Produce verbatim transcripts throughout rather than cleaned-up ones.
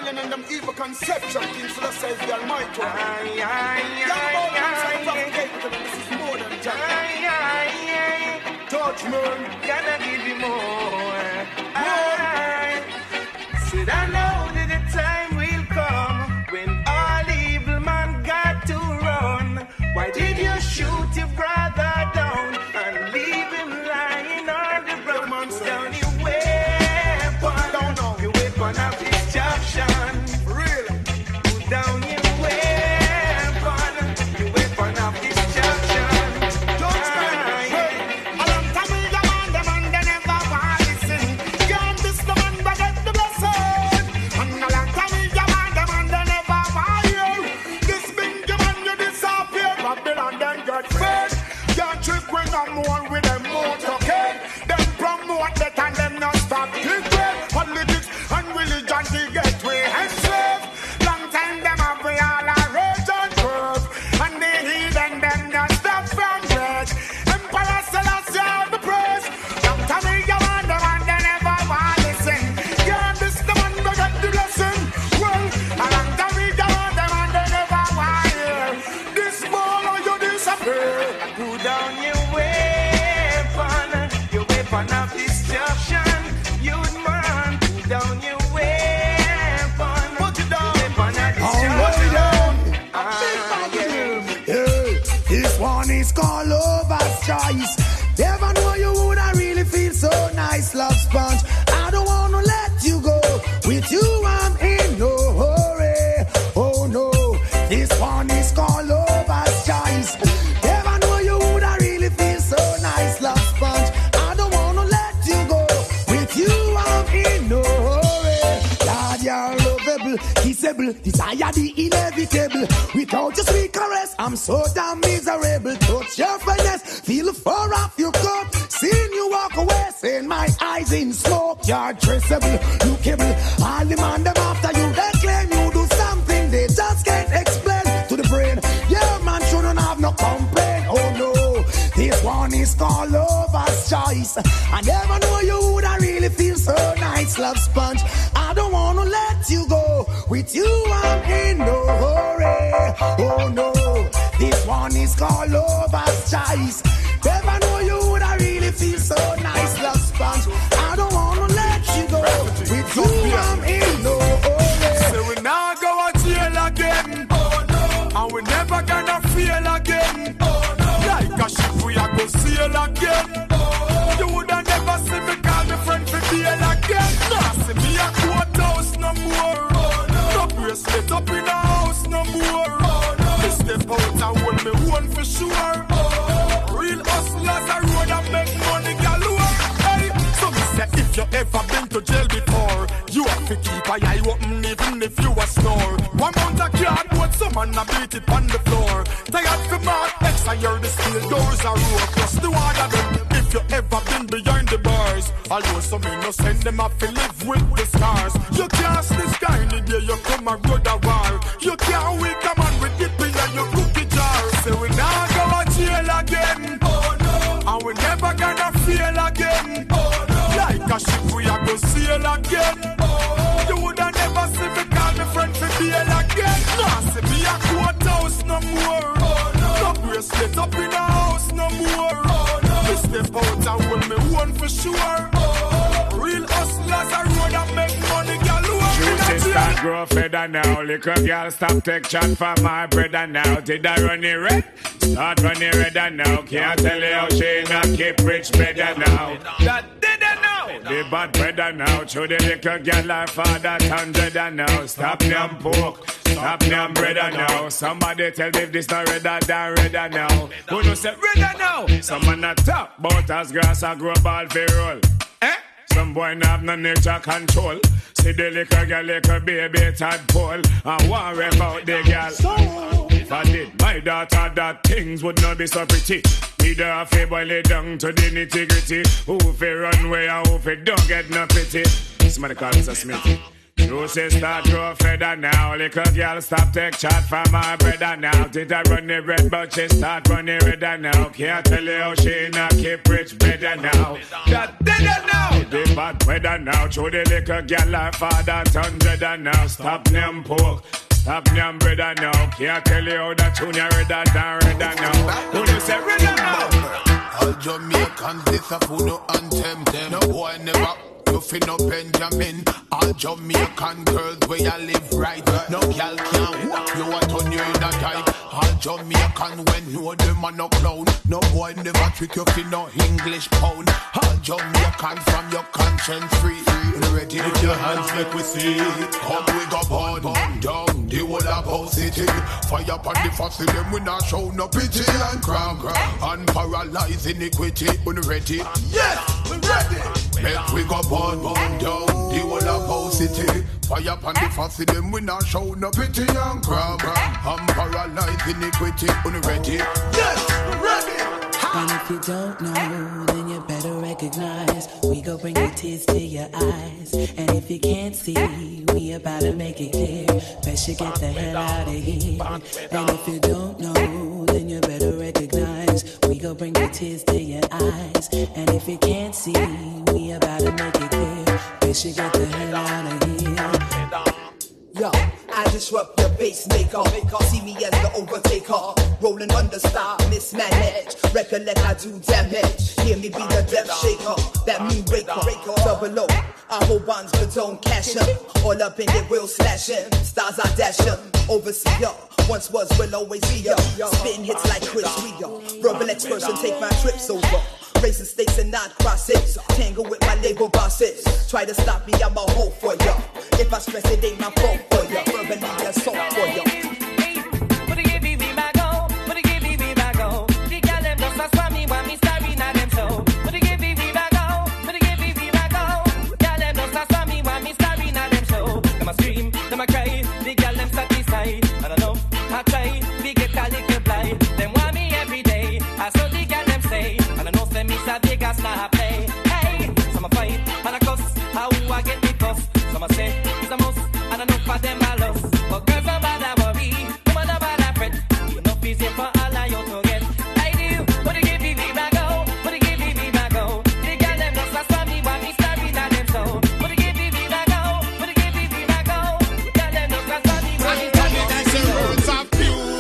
rebellion and them evil conception. Things to the self the Almighty. Aye, aye, aye, aye. This is more than just. Aye, aye, aye. Judgment. Gonna give you more. Aye. Said I know that the time will come when all evil man got to run. Why did you shoot your brother down and leave him lying on the ground? Put down your weapon, your weapon of destruction. Really? Put down your weapon, your weapon of destruction. Judgment. Hey, a long time we the man, the man they never want listen. Can't this the man but get the blessing. And a long time we the man, the man they never want hear. This big man you disappear. Babylon then get fed. Can't trick when I'm more with them motorcade. Them promote that and them not stop secret. Politics and religion they get way enslaved. Long time them have we all a rage and curve. And the heathen them not stop from rage. Emperor Selassie all the praise. Long time we go on the man they never want listen. Can't this the man go get the blessing. Well, a long time we go on the man they never want hear. This ball or you disappear. Put down your weapon, your weapon of destruction. Youth man, put down your weapon. Put it down. Your weapon of destruction. Ah, yeah. Hey, this one is called Lover's Choice. Never know you would I really feel so nice, love sponge. I don't wanna let you go. With you I'm in no hurry. Oh no, this one is called Lover's Choice. Never know you would I really feel so nice, love sponge. I don't wanna let you go. With you I'm in no hurry. God, you're lovable, kissable, desire the inevitable. Without your sweet caress, I'm so damn miserable. Touch your finesse, feel the fur off your coat. Seeing you walk away, seeing my eyes in smoke. You're traceable, lookable. All the man them after you, they claim you do something they just can't explain to the brain. Yeah, man shouldn't have no complaint. Oh no, this one is called Lover's Choice. I never know you would I really feel so nice, love sponge. I don't wanna let you go. With you I'm in no hurry. Oh no, this one is called Lover's Choice. Never know you would I really feel so nice, love sponge. I don't wanna let you go. With you I'm in no hurry. So we now go to jail again. Oh no. And we never gonna feel again. Oh no. Like a ship we are go sail again. Oh. You woulda never see me call me friend for bail again. Nah, see me a courthouse no more. Oh no. No bracelet up in the house no more. Oh no. Me step out and hold me one for sure. Oh. Real hustlers a road and make money galore. Hey, so me say if you ever been to jail before, you have to keep a eye open even if you a snore. One month a cardboard, some man a beat it on the floor. Tired for mark X and hear the steel doors are roar. Plus the one of them, if you ever been behind the bars, although some me no send them up to live with the scars. You can't this guy in the day you come and go the war. You can't wake a man with the pin and your cookie jar. So we now go to jail again. Oh no. And we never gonna feel again. Oh no. Like a ship we are go sail again. Oh. You woulda never see me call me friend for bail again. Nah, see me a courthouse no more. Oh no. No bracelet up in the house no more. Oh no. Me step out and hold me one for sure. Oh. Real hustlers a road and make money galore. You start grow feather now. Little girl stop take chat for my brother now. Did I run it red? Start running redder now. Can't tell you how she not keep rich better now. That did I know. The bad brother now. Show the little girl her father hundred now. Stop them pork. Stop them brother now. Somebody tell me if this not redder than redder now. Who no say redder now? Someone not talk but as grass a grow ball for roll. Eh? Some boy not have no nature control. See the little girl, little baby tadpole. I worry about the girl. So, if I did my daughter that things would not be so pretty. Neither a fi boil it down to the nitty gritty. Who fi run way and who fi don't get no pity. Somebody call Mister Smithy. You say start grow feather now. Little girl stop take chat for my brother now. Did I run the red but she start running redder now. Can't tell you how she not keep rich better now. That dead now. The bad weather now. Show the little girl her father turn redder now. Stop them pork. Stop them brother now. Can't tell you how that tune you redder than redder now. Who you say redder now? All Jamaicans, this a food anthem. No boy never, you feel no Benjamin. All Jamaican girls where you live right. No girl can walk you a turn you in a tight. All Jamaican when know them a no clown. No boy never trick you feel no English pound. All Jamaican from your conscience free. Ready with your hands make we see. Come we go burn, burn down the whole of our city. Fire upon the fussy them we not show no pity and cram and paralyze iniquity. We ready? Yes, we ready. Make we go burn, burn down the whole of our city. Fire upon the fussy them we not show no pity and cram and paralyze iniquity. We ready? Yes, we ready. And if you don't know, then you better recognize we gon' bring the tears to your eyes. And if you can't see, we about to make it clear. Best you get the hell out of here. And if you don't know, then you better recognize we gon' bring the tears to your eyes. And if you can't see, we about to make it clear. Best you get the hell out of here. Yo, I disrupt your pacemaker. See me as the overtaker. Rolling under style, mismanaged. Recollect I do damage. Hear me be the death shaker. That mean breaker. Double O. I hold bonds but don't cash them. All up in it, will slash them. Stars I dash them. Overseer. Once was, will always be ya. Spitting hits like Chris Rio. Verbal experts and take my trips over. Racing states and not crosses. Tangle with my label bosses. Try to stop me, I'm a hoe for ya. If I stress it, ain't my fault for ya. Verbally assault for ya. But give me my go. But give me my go. The girl them just a swam me when me starring at them so. But give me my go. But give me my go. Girl them just a swam me when me starring at them so. Them a scream, them a cry. The girl them satisfied. I don't know, I try. We get a little blind. Them want me every day. I saw the girl them say. And I know say me a Vegas not play. Hey, some a fight and a cuss. How I get the cuss? Some a say it's a must. And I know for them I lost. But girls don't bother worry. Woman don't bother fret. Enough easy for all of you to get. I do. But they give me my go. But they give me my go. The girl them just a swam me while me starring at them so. But they give me my go. But they give me my go. The girl them just a swam me while me starring at them so. Words of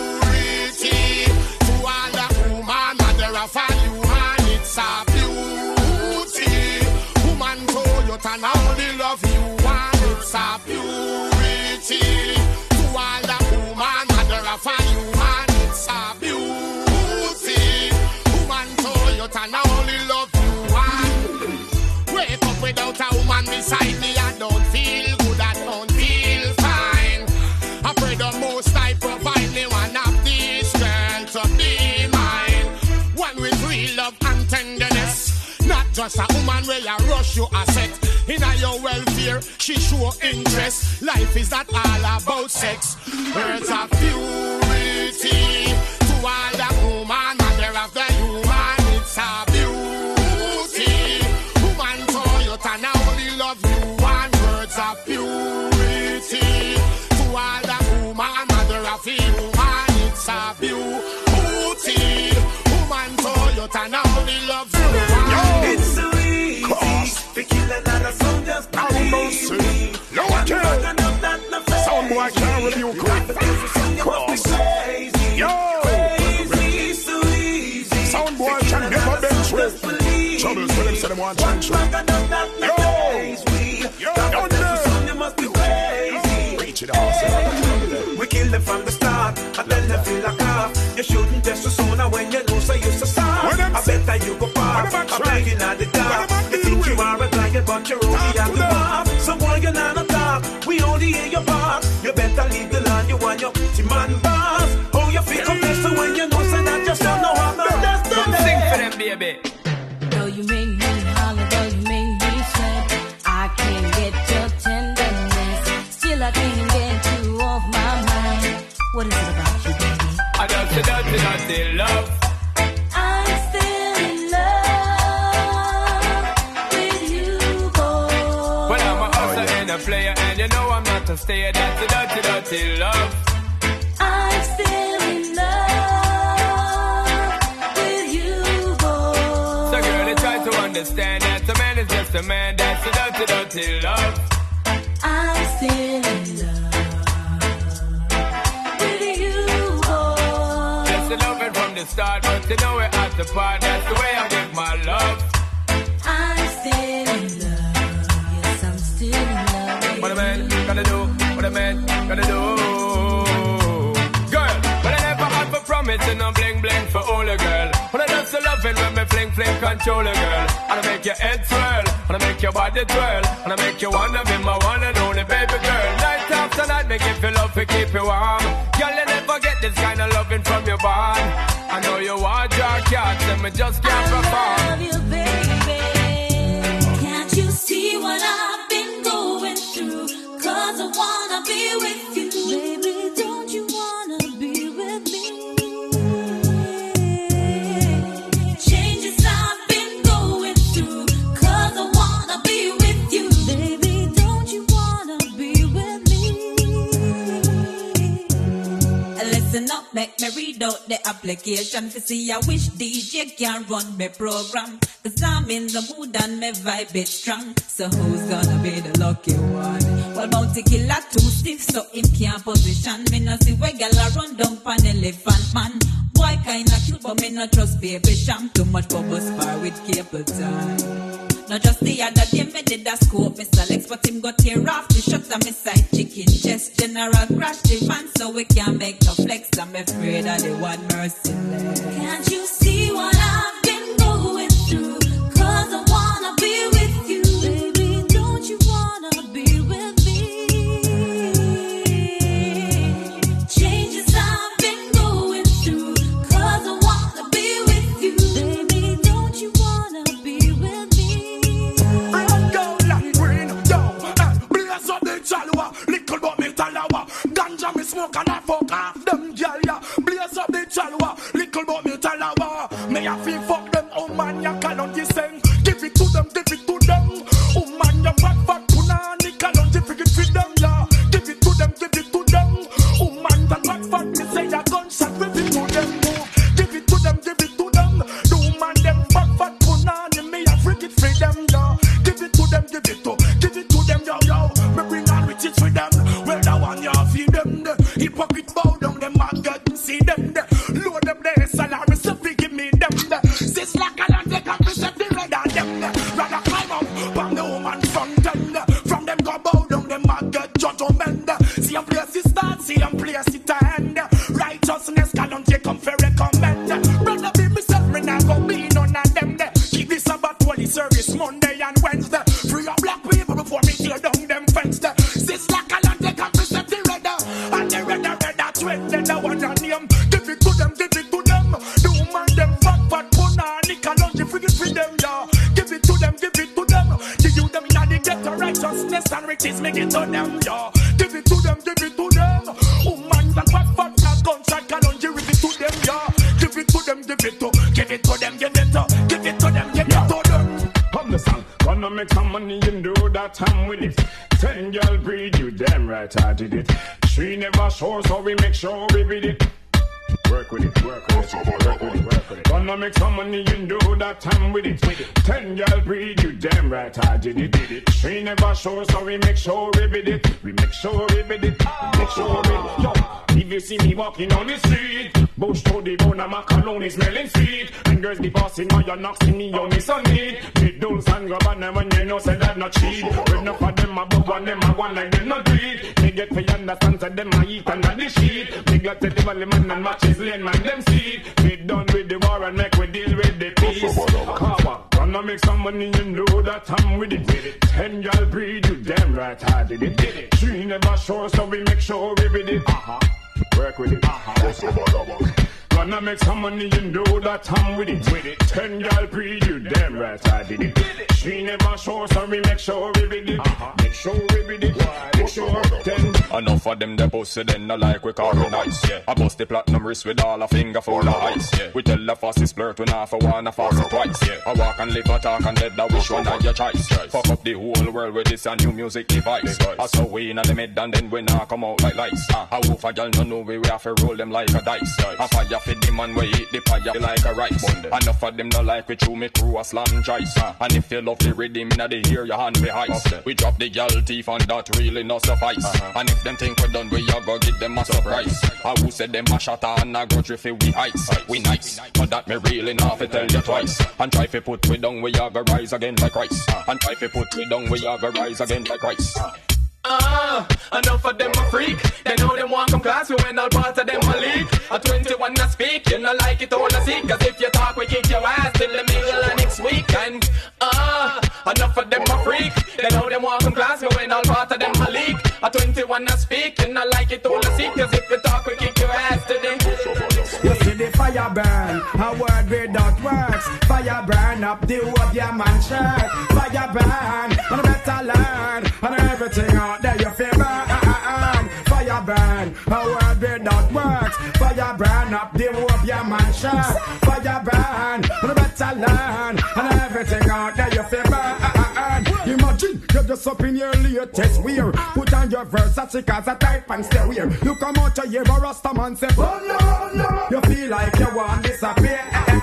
purity to all the woman, mother of a human. It's a beauty. Woman told you to only love you one. It's a purity to all the woman, mother of a human. It's a beauty. Woman told you to only love you one. Wake up without a woman beside me, I don't feel good, I don't feel fine. I pray the most I provide me one of these girls to be mine. One with real love and tenderness, not just a woman where you rush you a set. In a your welfare, she show interest. Life is not all about sex. Words of purity to all the woman, mother of the human. It's a beauty. Woman told you to now only love you one. Words of purity to all the woman, mother of the human. It's a beauty. Woman told you to now only love you one. It's so easy to kill another soldier. Sound boy can't review quick. Cross. Yo! Sound boy can never bench with. Troubles for them, so them want change. Yo! Yo! Down there! Must be crazy. Reach it out. We kill them from the start. I tell them feel like off. You shouldn't test so soon when you know so you so soft. I bet that you go far. I'm breaking out the dark. You think you are a lion, but you're only at the bar. So boy, you're not a dog. We only hear your bark. You better leave the land. You want your pretty man bars. Oh, you feel confessed when you know so that you still know how to destiny. Come sing for them, baby. Though you make me holler, though you make me sweat, I can't get your tenderness. Still I can't get you off my mind. What is it about you, baby? I don't say dirty, dirty love. I'm still in love with you, boy. Well, I'm a hustler and a player and you know I'm not to stay. That's a dirty, dirty love. I'm still in love with you, boy. So girl, you try to understand that a man is just a man. That's a dirty, dirty love. I'm still in love with you, boy. That's the loving from the start, but you know we're at the part. That's the way I give my love. I'm still in love. Yes, I'm still in love. What a man gonna do? What a man gonna do? Girl, but I never had for promise and no bling bling for all a girl. When I just love it when me fling fling control a girl. And I make your head swirl, and I make your body twirl, and I make you wanna be my one and only baby girl. Night after night, make you feel love to keep you warm. Girl, you never get this kind of loving from your bond. I know you want your cats, and me just can't perform. I love you, baby. Can't you see what I've been going through? Cause I wanna be with you. Baby, don't you wanna be with me? Changes I've been going through. Cause I wanna be with you. Baby, don't you wanna be with me? Listen up, make me read out the application to see I wish D J can run my program. Cause I'm in the mood and my vibe is strong. So who's gonna be the lucky one? Well, Bounty Killer too stiff, so him can't position. Me no see where gal a run down pan elephant man. Boy kinda cute, but me no trust baby sham. Too much bubble spar with cable time. Not just the other day, me did a scope, Mister Lex, but him got tear off the shots on me side chicken chest. General crash the van, so we can't make no flex. I'm afraid of the one merciless. Can't you see what I've been going through? Cause I wanna be with you. Baby, don't you wanna be with me? Changes I've been going through. Cause I wanna be with you. Baby, don't you wanna be with me? Red, gold and green, yo, eh, blaze up the chalwa, little but me talawa. Ganja me smoke and I fuck off them gyal ya. Blaze up the chalwa, little but me talawa. Me a feel fuck them, oh man ya kalonji sing. Give it to them, give it to them. Oh man ya fat fat punani kalonji give it to them ya. Give it to them, give it to them. Oh man that fat fat me say ya gunshot give it to them. Give it to them, give it to them. Do man them fat fat punani me a freak it for them ya. Give it to them, give it to, give it to them yo yo. Me bring all riches for them. Well that one ya feed them the hypocrite bow down them a get see them the load them the salary so fi give me them the. Sis like a land they can present the red and them the. Rather climb up from the woman front end the. From them go bow down them a get judgment the. See a place it start, see a place it end the. Righteousness can't take come for recommend the. Brother be myself me not go be none of them the. Keep this about holy service Monday and Wednesday. Free your black people before me tear down them fence the. Sis like a land they can present the red and the red and red that's when they the one and name. Give it to them, give it to them. The woman them fat fat punani kalonji free it for them ya. Give it to them, give it to them. The youth them inna the ghetto righteousness and riches make it to them ya. Give it to them, give it to them. Woman that fat fat fat gunshot kalonji give it to them ya. Give it to them, give it to, give it to them, give it to, give it to them, give it to them. Come the song, gonna make some money and do that I'm with it. Ten girl breed, you damn right I did it. She never sure, so we make sure we beat it. Work with it, work with it, work with it, work with it. Gonna make some money and do that I'm with it. Ten girl breed, you damn right I did it, did it. She never sure, so we make sure we beat it. We make sure we beat it, we make sure we beat it. Yo, if you see me walking on the street, bush to the bone and macaroni smelling sweet. And girls be passing on your knocks in me on me son need. Big dolls and grab on them when you know say that not cheap. When enough of them above one, them a one like them not greed. They get for you understand say them a eat under the sheet. Big glad to the valley man and matches lane man them see. We done with the war and make we deal with the peace. Kawa, gonna make some money you know that I'm with it. Ten y'all breed, you damn right I did it. Did it. She never sure, so we make sure we with it. Uh-huh. Work with it. Uh-huh. Gonna make some money, you know that I'm with it. With it. Ten y'all breed, you damn right I did it. Did it. She never sure, so we make sure we with it. Uh-huh. Make sure we with it. Why? Make sure. Ten Enough of them the pussy then no like we call we nice, yeah. I bust the platinum wrist with all a finger full of ice, yeah. We tell the fastest flirt when half a one, a fast it twice, yeah. I walk and live a talk and let that wish one of your choice. Fuck up the whole world with this a new music device. I saw we in the mid and then we now come out like lights. Uh, I wolf a girl no know we, we have to roll them like a dice. I fire for the man we eat the fire like a rice. Enough of them no like we chew me crew a slam choice. Uh, and if you love the rhythm inna the ear, your hand be heist. We drop the girl teeth and that really no suffice. Uh-huh. And if them think we done, we a go give them a surprise. I who said them a shot and a grudge if we ice. We nice, but that me really not fi tell you twice. And try fi put we down, we a go rise again like Christ. And try fi put we down, we a go rise again like Christ. Ah, uh, enough of them a freak. They know them want come class, we when all part of them a leak. A twenty-one a speak, you know like it all a seek. Cause if you talk, we kick your ass till the middle of next week. And ah, uh, enough of them a freak. They know them want come class, we when all part of them a leak. A twenty-one a speak, you know like it all a seek. Cause if you talk, we kick your ass till the you see the fire burn, a word without words. Fire burn up the whole of your man shirt. Fire burn, and better learn. And everything out there you feel burn. Fire burn, a word without words. Fire burn up the whole of your man shirt. Fire burn, and better learn. And everything out there you feel burn. Imagine you're just up in your latest wear. Put on your Versace cause a type and stay weird. You come out to hear a Rasta man say, oh no, no. You feel like you want disappear.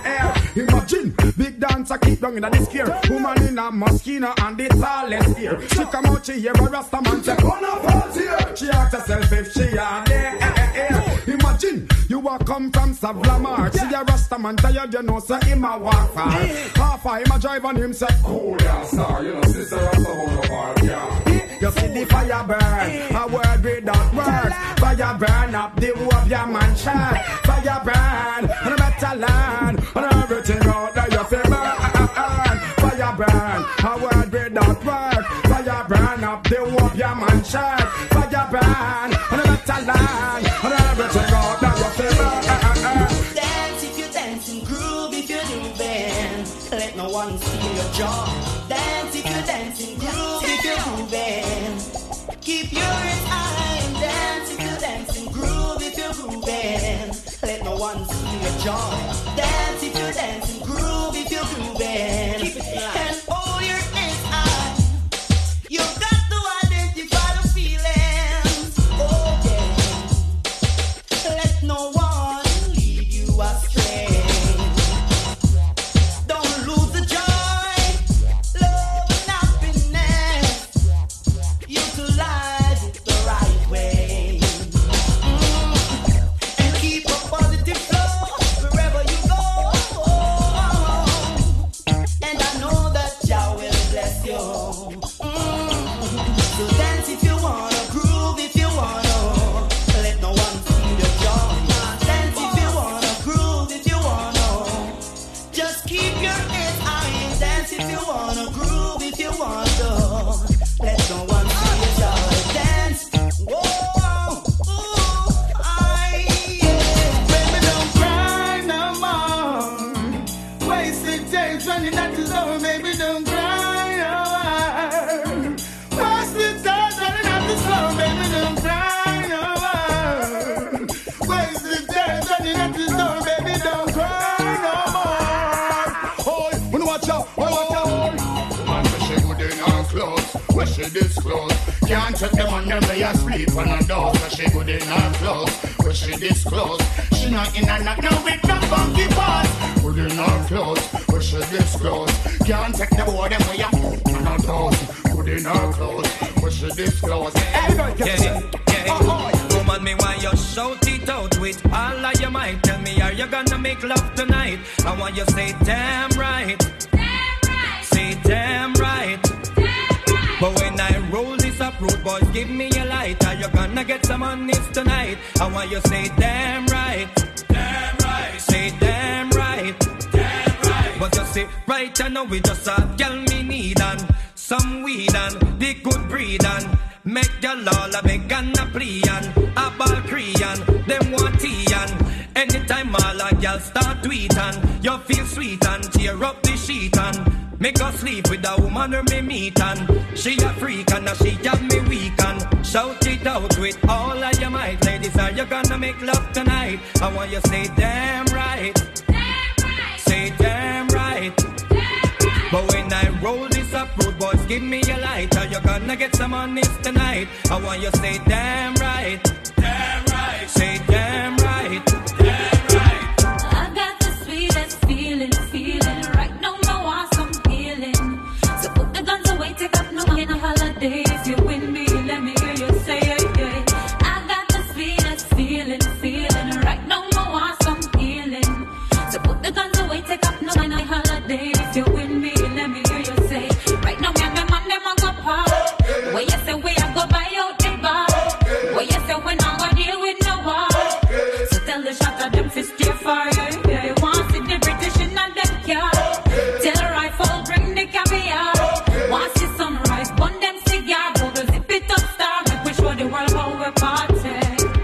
Imagine big dancer keep down in the scare. Woman in a mosquito and the tallest ear. She come out to hear a Rasta man say, oh no, false here. She asked herself if she are there. Imagine you walk come from Savlamar. See a Rasta man tired, you know, so him a walk far. Half a him a drive on him say, oh yeah, sir, you know, sister Rasta hold up, yeah. You see the fire burn, a word without words. Fire burn up the whole of your man shirt. Fire burn, and better learn. And everything out there you feel burn. Fire burn, a word without words. Fire burn up the whole of your man shirt. Fire burn, and better learn. And everything out there you feel burn. Dance if you dance and groove if you do bend. Let no one steal your joy. Dance if you dance and groove if you do bend. Keep your head high and dance if you dance and groove if you groove bend. Let no one steal your joy. Dance if you dance and groove if you groove bend. And hold your head high. You've got to identify the feelings. Oh yeah. Let no one lead you astray. Don't lose the joy, love and happiness. Utilize it the right way. Mm. And keep a positive flow wherever you go. And I know that Jah will bless you. Mm. So dance if you wanna, groove if you wanna. Let no one steal your joy. Dance if you wanna, groove if you wanna. Just keep your head high and dance if you wanna, groove if you wanna. Let no one steal your joy. Dance, whoa, ooh, I, yeah. Baby, don't cry no more. Wasted days running at the door. Baby, don't cry no more. Wasted days running at the door. Baby, don't cry no more. Wasted days running at the door. Baby, don't cry no more. Oh, when watch out, oh, watch out. Man, she good in her clothes, where she disclose. Can't check them on the way asleep on a door. So she good in her clothes, where she disclose. She not in a knock now with no funky parts. Good in her clothes, where she disclose. Can't take the boy them way up on her toes. Good in her clothes, where she disclose. Everybody Get it, get it. Oh, oh. Woman, me want you shout it out with all of your might. Tell me, are you gonna make love tonight? I want you say damn right. Damn right. Say damn right. Damn right. But when I roll this up, road boys, give me a light. Are you gonna get some on this tonight? I want you say damn right. Damn right. Say damn right. Damn right. But you say right, I know we just a girl me need and some weed and the good breed and make girl all a beg and a plea and a ball Korean, them want tea and anytime all a girl start tweet and you feel sweet and tear up the sheet and make her sleep with a woman or me meet and she a freak and she have me weak and she Shout it out with all of your might. Ladies, are you gonna make love tonight? I want you to say damn right. Damn right. Say damn right. Damn right. But when I roll this up, road boys, give me a light. Are you gonna get some on this tonight? I want you to say damn right. Damn right. Say damn right. Damn right. I got the sweetest feeling, feeling right now. I want some healing. So put the guns away, take up no in a holiday. If you win me, let me hear you say it. Yeah. I got the sweetest feeling, feeling right now. I want some healing. So put the guns away, take up no in a holiday. If you win me, let me hear you say. Right now, me and my man, them a go pop. Where you say we a go buy out the bar. Where you say we not gonna deal with no war. So tell the shot of them fist stay far. Yeah, yeah. You want see the British in a them car. Tell the rifle bring the caviar. Want see some rice, bun them cigar. Bubble zip it up star. Make we show the world how we party.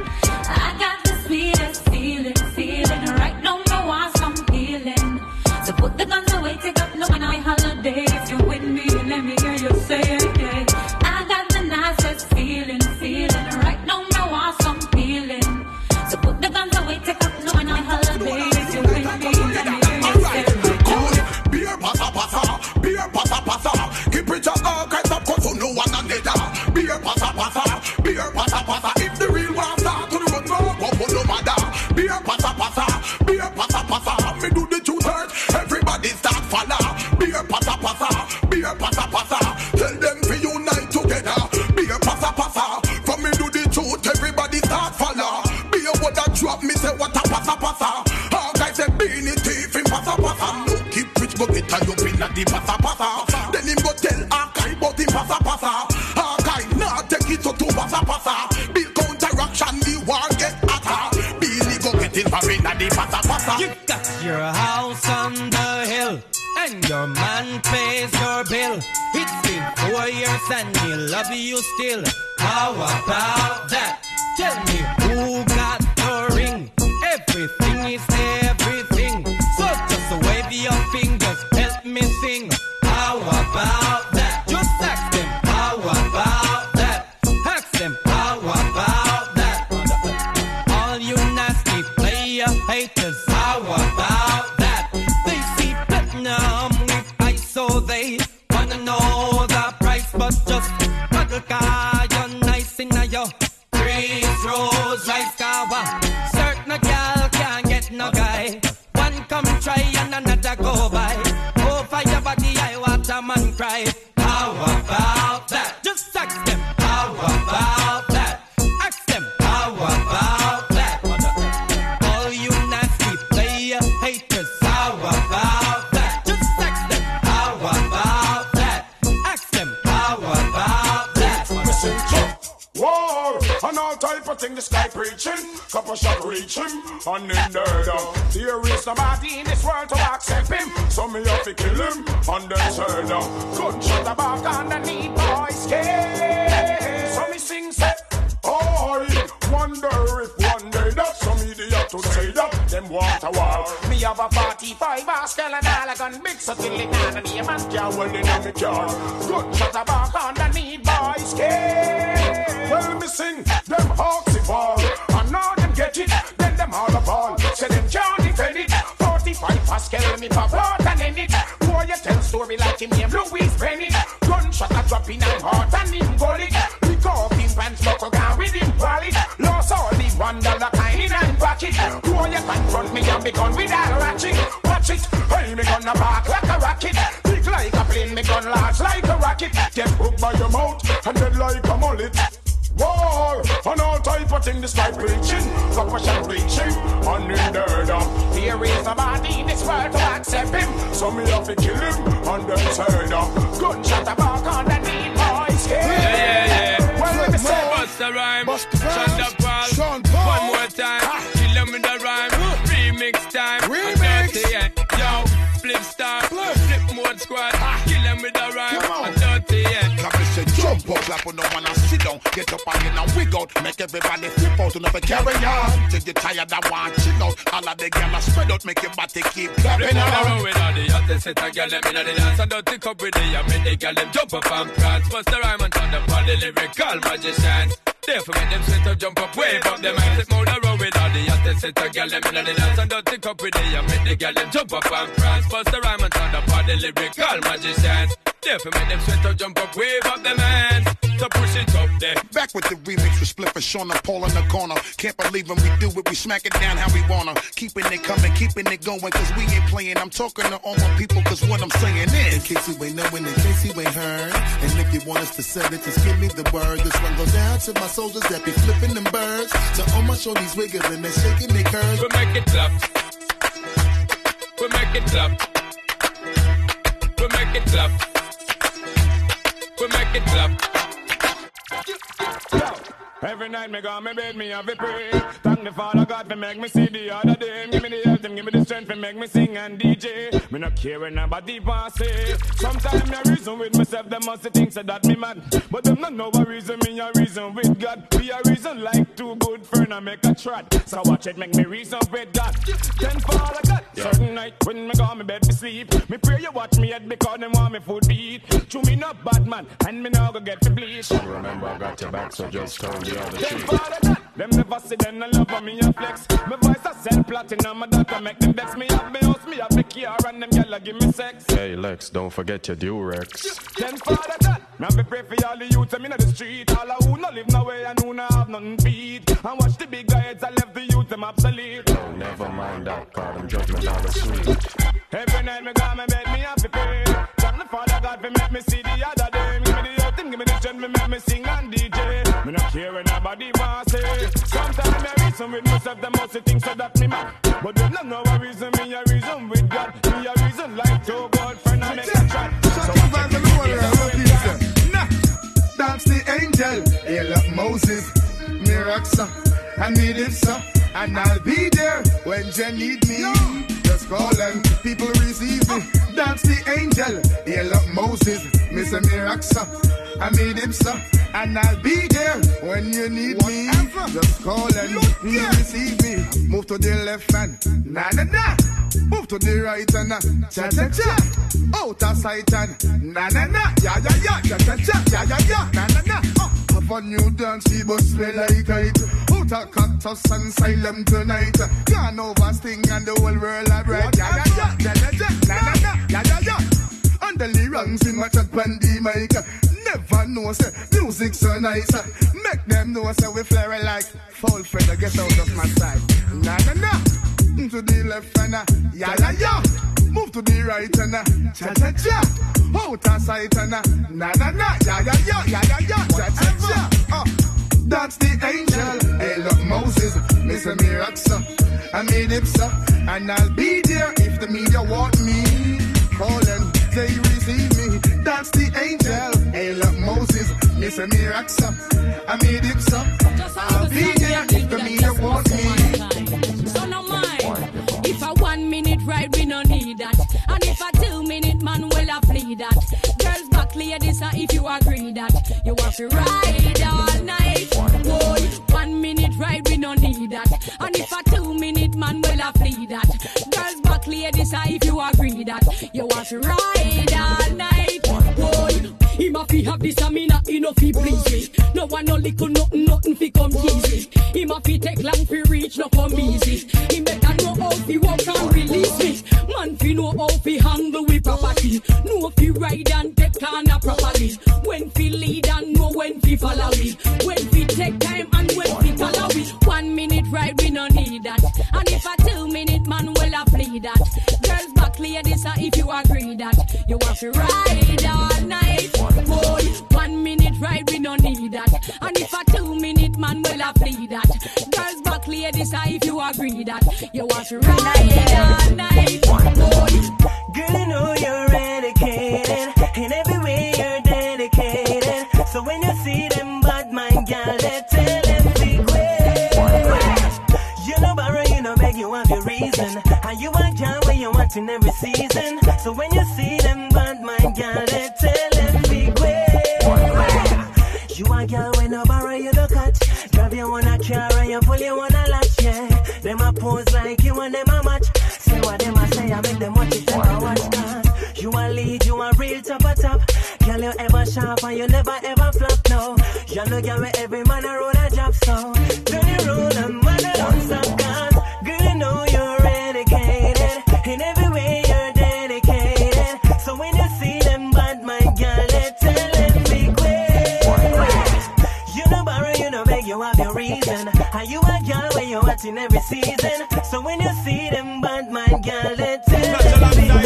I got the sweetest feeling, feeling right now. I want some healing. So put the guns away, take up no on my holiday. If you win me, let me hear you say it. Yeah. I got the nicest feeling, feeling right now. I want some healing. So put the guns away, take up no on my holiday. If you win me, let me hear you say it. Good. Beer pasa pasa, beer pasa pasa. Keep it up, all kinds of cause for no one another. Beer pasa pasa, beer pasa pasa. If the real one start to the road, no go for no matter. Beer pasa pasa, beer pasa pasa. Me do the two thirds, everybody start follow. Beer pasa pasa, beer pasa pasa. Tell them we unite together. Beer pasa pasa. From me do the truth, everybody start follow. Beer what a drop, me say what a pasa pasa. All guys say being it thief in pasa pasa. No keep rich go get a you pin at the pasa pasa. Then him go tell Arkai about him pasa pasa. Arkai nah take it to two pasa pasa. Build counteraction, the war get hotter. Billy go get it for in at the pasa pasa. You got your house on the hill, and your man pays your bill. It's been four years and he love you still. How about that? Tell me who got the ring? Everything is everything. So just wave your fingers, help me sing. How about that? Just ask them. How about that? Ask them. How about that? All you nasty player haters. How about that? They see platinum with ice, so they wanna know the price, but just buckle car, you're nice in a yo. Three rows, rice cover. Certain girl can't get no guy. One come try and another go by. Oh, for your body, I watch a man cry. How about that? Just ask them. How about that? Ask them. How about that? All you nasty player haters. How about that? Just ask them. How about that? Ask them. How about that? War and all type of thing the sky preaching. Couple shot reach him and then there down. There is nobody in this world to accept him. So me have to kill him and then turn down. Gunshot the back underneath boys cave. So me sing say, oh, wonder if one day that some idiot to say that them want a war. Me have a forty-five Askel and all a gun mix so till it down and the man can't hold it in the car. Gunshot the back underneath boys cave. Well, me sing them hawks evolve, and now them get it, then them all fall. Say them can't defend it. forty-five Pascal, me pop out and end it. Boy, you tell story like him named Louis Bennett. Gunshot a drop in and heart and him gullet. Pick up him pants, buckle down with him wallet. Lost all the one dollar kind in and pocket. Boy, you confront me and be gone with that ratchet. Watch it, hey, me gonna bark like a rocket. Big like a plane, me gun large like a rocket. Get hooked by your mouth and dead like a mullet. War and all type of thing the sky preaching, compassion reaching, and in there down. There is nobody in this world to accept him, so me have to kill him and then turn down. Gunshot a back underneath boys' head. Yeah, yeah, yeah. Well, let me say, bust the rhyme, Sean Paul. One more time, kill him with the rhyme. Remix time, remix. Dirty, yeah. Yo, flip star, flip mode squad, kill him with the rime. Dirty, yeah. Jump up, clap on the one and sit down. Get up and get and wig out. Make everybody flip out and never carry on. Till you tired, I want chill out. All of the girls spread out, make your body keep clapping out. With all the hottest set a girl them inna the dance. I don't think up with the I make the girl them jump up and prance. Bust the rhyme and turn up all the lyrical magicians. Therefore make them sweat up, jump up, wave up them hands. Take more the road with all the hottest set a girl them inna the dance. I don't think up with the I make the girl them jump up and prance. Bust the rhyme and turn up all the lyrical magicians. Therefore make them sweat up, jump up, wave up them hands. So push it up there. Back with the remix with Split for Sean and Paul in the corner. Can't believe when we do it, we smack it down how we wanna. Keeping it coming, keeping it going, cause we ain't playing. I'm talking to all my people, cause what I'm saying is, in case you ain't knowing, in case you ain't heard, and if you want us to set it, just give me the word. This one goes down to my soldiers that be flipping them birds. So all my shorties wiggling and shaking their curves. We make it clap. We make it clap. We make it clap. We make it clap. Every night me go me bed, me have a pray. Thank the Father God for make me see the other day. Give me the health and give me the strength for make me sing and D J. Me not care when nobody pass say. Sometimes me a reason with myself, them must think so that me mad. But them not know a reason, me a reason with God. Be a reason like two good friends and make a trot. So watch it make me reason with God. Then Father God, yeah. Certain night when me go me bed to sleep, me pray you watch me head because them want me food beat. To me not bad man, and me now go get to bleach. Remember I got your back, so just turn the other cheek. Them never see them and love me and flex. My voice a sell platinum, my daughter make them vex. Me have me house, me have the car, and them gyal give me sex. Hey Lex, don't forget your Durex. Then Father God, now me pray for all the youth them inna the street. All of who no live no way and who no have nothing feed. And watch the big guys, I left the youth them obsolete. No, never mind that, call them judgment out of sweet. Every night me go me bed, me have to pray. Thank the Father God for make me see the other day. Give me the earth and give me the strength, me make me sing and D J. Me not care when nobody want say. Sometimes I reason with myself, them must think so that me mad. But them not know a reason, me a reason with God. Me a reason like two good friends and make a try. So watch it. Nah, that's the angel. Hail up Moses, Miraxa, and me live so. And I'll be there when you need me. Just call and people receive me. That's the angel. Hail up Moses, Mister Miraxa, I made him so. And I'll be there when you need me. Just call and you receive me. Move to the left hand, na na na. Move to the right and cha cha cha. Out of sight and na na na. Ya ya ya, cha cha cha, ya ya ya, na na na. Oh, have a new dance, we must smell like it. Out of cactus and silent tonight. Gone over sting and the whole world are bright. Ya ya ya, cha cha cha, na na na, ya ya ya. And the lyrics in my chat bandy mic. Never know, say, music so nice. Make them know, say, we flare like foul feather, get out of my side. Na na na, to the left and uh, ya ya ya. Move to the right and uh, cha cha cha. Out of sight and uh, na na na, ya ya ya, ya ya ya, cha cha cha. Uh, that's the angel, hail up Moses, Mister Miraxa, I made him so, and I'll be there if the media want me. Call and they receive me. That's the angel, hail up Moses, Mister Miraxa, I made him so. I'll be there if the media want me. So no mind, if a one minute ride we no need that, and if a two minute man will I flee that. Girls back ladies, and if you agree that you have to ride all night. Boy, one minute ride we no need that, and if a two minute man will I flee that. Girls back ladies, and if you agree that you have to ride all night. Boy, him a fi have this and me not enough fi please me. No one no little nothing nothing fi come easy. Him a fi take long fi reach no come easy. Him better know how fi walk and release me. Man fi know how fi handle with property. Know fi ride and take corner properly. When fi lead and know when fi follow it. When fi take time and when fi follow it. One minute ride we no need that, and if a two minute man will a flee that. Girls back ladies, and if you agree that you have to ride all night. Boy, one minute ride we no need that, and if a two minute man will a flee that. Girls back ladies, and if you agree that you have to ride all night. Boy, girl, I know you're educated, in every way you're dedicated. So when you see them bad mind gal, they tell them big way. You know borrow, you know beg, you have your reason, and you want gal when you want in every season. So when you see them bad mind gal, they tell them big way. borrow you the cut. Drive you on a car and you pull you on a latch, yeah. Them a pose like you and them a match. Say what them a say, I make them watch it, them a watch that. You a lead, you a real top a top. Girl, you ever sharp and you never ever flop, no. You know girl, where every man a road a job, so turn it round and man a don't stop, cause girl, you know you're dedicated. In every way you're dedicated. So when you see them bad, my girl, they tell them be quick. You know borrow, you know beg, you have your reason. Are you a girl where you at in every season? So when you see them bad, my girl, they tell them be quick.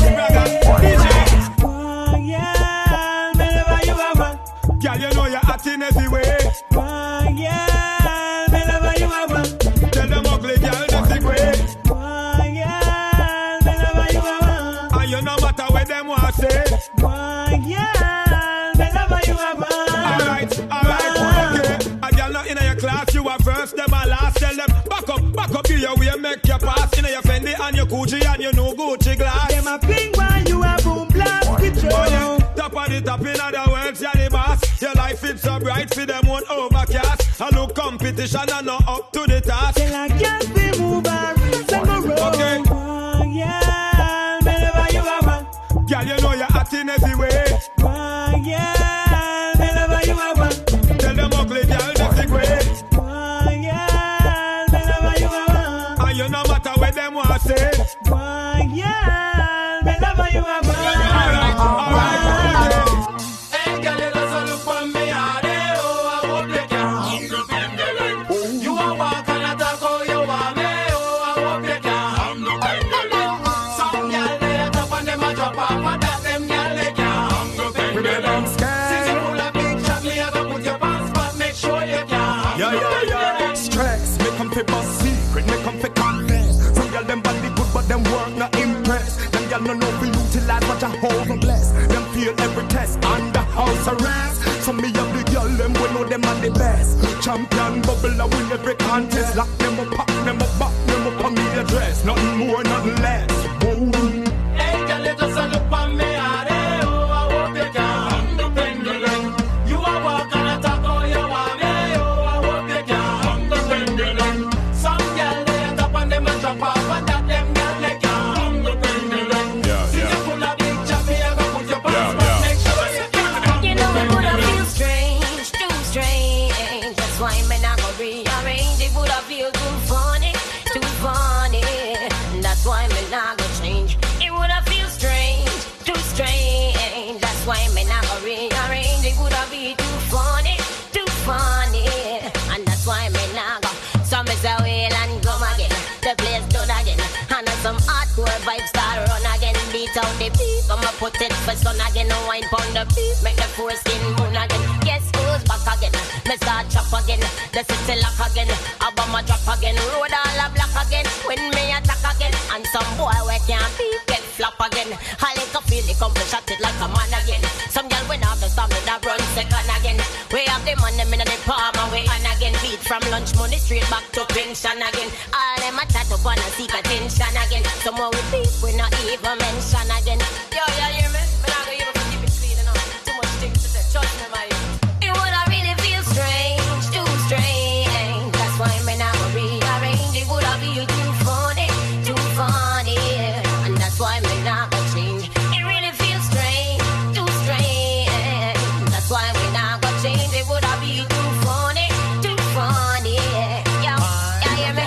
Oh yeah, whenever you are, girl, you know you're hot in every way. oh yeah, whenever you are, Tell them ugly girl that's the way. oh yeah, whenever you are, And you no matter what them want say. oh yeah, whenever you are. Alright, alright, okay. A girl not in your class, you are first, them are last. Tell them back up, back up, give your way, make your pass. In your Fendi and your Gucci and your no Gucci glass. Them a ping while you a boom blast with you. Oh yeah, top of the top in other words, you're the boss. Your life is so bright, for them won't overcast. I look competition and not up to the task. Tell a girl to move her wrist and go roll. Okay. Oh yeah, whenever you are, Girl, you know you're hot in every way. oh yeah, whenever you are, Tell them ugly girl that's the way. oh yeah, whenever you are, And you no matter what them want say. oh yeah, whenever you are. Alright, alright, okay. Hey, girl, you just look for me, ah, eh, oh, I hope you can. You a walk and a talk, oh, you want me, oh, I hope you can. Some girl, they a top and them a drop off, but that them girl, they can. Since you pull a big shot, me a go put your passport, make sure you can. Yeah, yeah, yeah. Stress, make them feel boss secret, make them feel confess. Some girl them body good, but them work not impress. Them girl no know we utilize what a hold and bless. Them feel every test under house arrest. Some me have the girl them we know them are the best. Champion bubble a win every contest. Lock them up, pack them up, back them up on me address. Nothing more, nothing less. Boom. Hey, girl, you just look for me, ah, eh, oh, I hope you can. You a walk and a talk, oh, you want me, oh, I hope you can. Some girl, they a top and them a drop off, but that them girl, they can. Yeah, Since you yeah. pull a big job, me a go put your Yeah, passport, yeah. make sure you can. You know it would have feel strange, too strange. That's why me not go rearrange. It would have feel too funny, too funny. That's why me not go change. It would have feel strange, too strange. That's why me not go rearrange. It would have be too funny, too funny. And that's why me not go. So me say well and come again. The place done again. And as some hardcore vibes start run again. Beat out the beat, I'ma put it for sun again. Wine pon the beat, make the foreskin moon again. Guess who's back again? Me start chop again. The city lock again. Obama drop again. Road all a block again. When me attack again. And some boy we can't beat get flop again. I like a feel it come to shot it like a man again. Some girl when have the stop me that run second again. We have the money in the palm away and again. Beat from lunch money straight back to pension again. All them a chat up on a seek attention again. Some more we beat we not even mention again. Yo, you hear me? But I go even keep it clean enough. Too much things to say. Trust me, my. It would have really feel strange, too strange. That's why me not go rearrange. It would have feel too funny, too funny. And that's why me not go change. It really feels strange, too strange. That's why we not go change. It would have feel too funny, too funny. Yo, you hear me?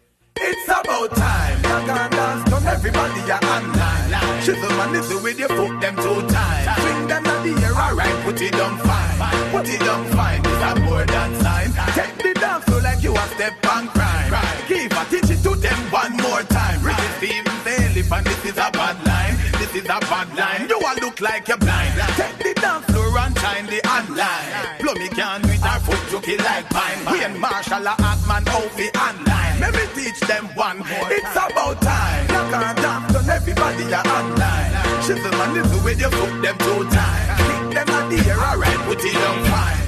It's about time. Young and dance, done everybody are online. Chisel man, listen with your foot them two times. Bring them at the air, alright, put it on fine. Put it on fine, it's a more than sign. Take the dance floor like you a step on crime. Give a teach it to them one more time. Really feel fail if and this is a bad line. This is a bad line. You all look like you're blind. Take the dance floor and shine the online. Plummy can with our foot jockey like pine. Wayne Marshall a Atman outfit online. Let me teach them one more. It's about time. Knock and dance on everybody are online. Chisel man, this is where you put them two times. Kick them at the air, alright, put it on fine.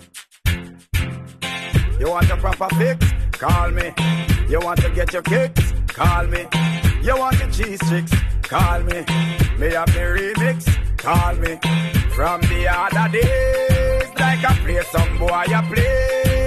You want a proper fix? Call me. You want to get your kicks? Call me. You want your cheese tricks? Call me. Me have the remix? Call me. From the other days, like I play some boy, I play.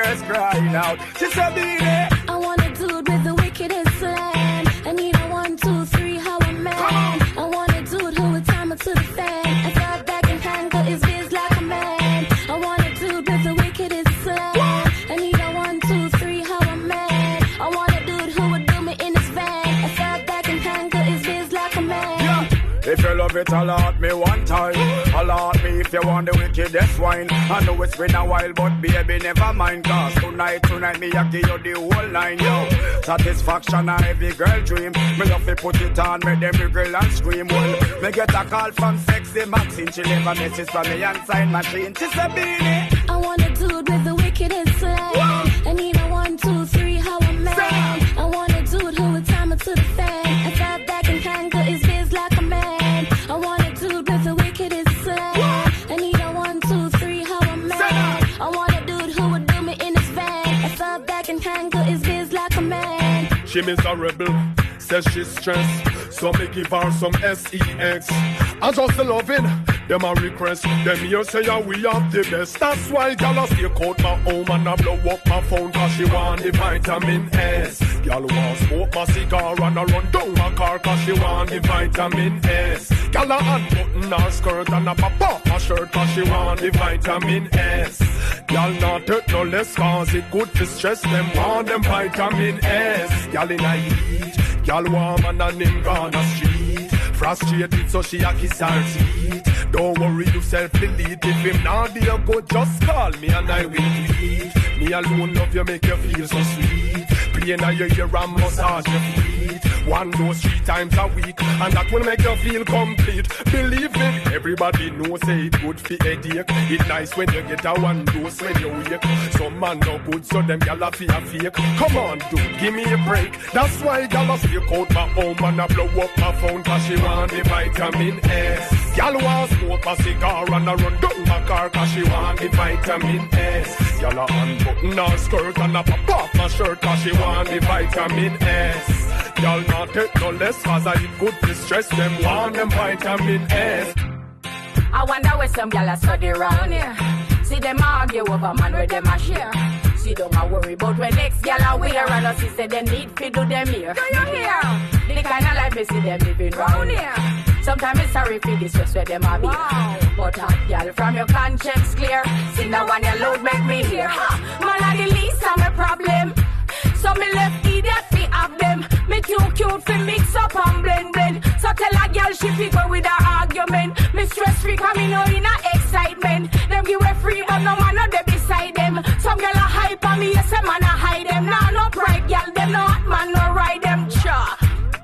tears crying out. She said, Beanie, I want a dude with the wickedest slang. I need a one, two, three, how a man. I want a dude who would time it to the fan. I thought back and tangle his biz like a man. I want a dude with the wickedest slang. I need a one, two, three, how a man. I want a dude who would do me in his van. I thought back and tangle his biz like a man. yeah. If you love it, allot me one time. Allot me if you want the wickedest wine. I know it's been a while, but baby, never mind. Cause tonight, tonight, me I give you the whole nine, yo. Satisfaction a every girl dream. Me love to put it on, make them wriggle and scream. Well, me get a call from sexy Maxine. She leave a message from me and sign machine. She said, Beanie, I want a dude with the wickedest slang. I need a one, two, three, how a man. I want a dude who would time it to the fan. I thought back and tangle his biz like a man. I want a dude with the wickedest slang. I need a one, two, three, how a man. I want a dude who would do me in his van. I thought back and tangle his biz like a man. She miserable, says she's stressed. So me give her some S E X. I just loving them a request. Them here say yeah, we have the best. That's why y'all stay out my home and I blow up my phone. Cause she want the vitamin S. Y'all want smoke my cigar and I run down my car. Cause she want the vitamin S. Y'all a unbutton her skirt and I pop off my shirt. Cause she want the vitamin S. Y'all not take no less cause it good to stress them. Want them vitamin S. Y'all in a heat. Y'all want man and him gone a street. Frustrated so she a kiss her teeth. Don't worry yourself, delete. If him not there good, just call me and I will plead. Me alone love you, make you feel so sweet. Play in your ear and massage your feet. One dose three times a week, and that will make you feel complete. Believe me, everybody knows say it good for headache. It's nice when you get a one dose when you wake. Some man no good, so them gyal a fear fake. Come on, dude, give me a break. That's why gyal a stick out my home and I blow up my phone. Cause she want the vitamin S. Gyal want smoke a cigar and I run down my car. Cause she want the vitamin S. Gyal a unbutton her skirt and I pop off my shirt. Cause she want the vitamin S. Y'all not take no less, cause I eat good to stress them. Want them vitamin S. I wonder where some gyal a study round here. See them argue over man where them a share. See don't a worry about when next gyal a wear. And us say they need to do them here. Do you hear? The kind of life we see them living round here. Sometimes it's sorry for this stress where them a be. Wow. But hot gyal from your conscience clear. See the one you load make me hear. Ha! Man a the least of my problem. So me left idiot fi have them. Me too cute fi mix up and blend blend. So tell a girl she fi go with her argument. Me stress free cause me know in a excitement. Them give away free but no man no dey beside them. Some girl a hype on me, yes a man a hide them. Nah no pride girl, them no hot man no ride them. Cha.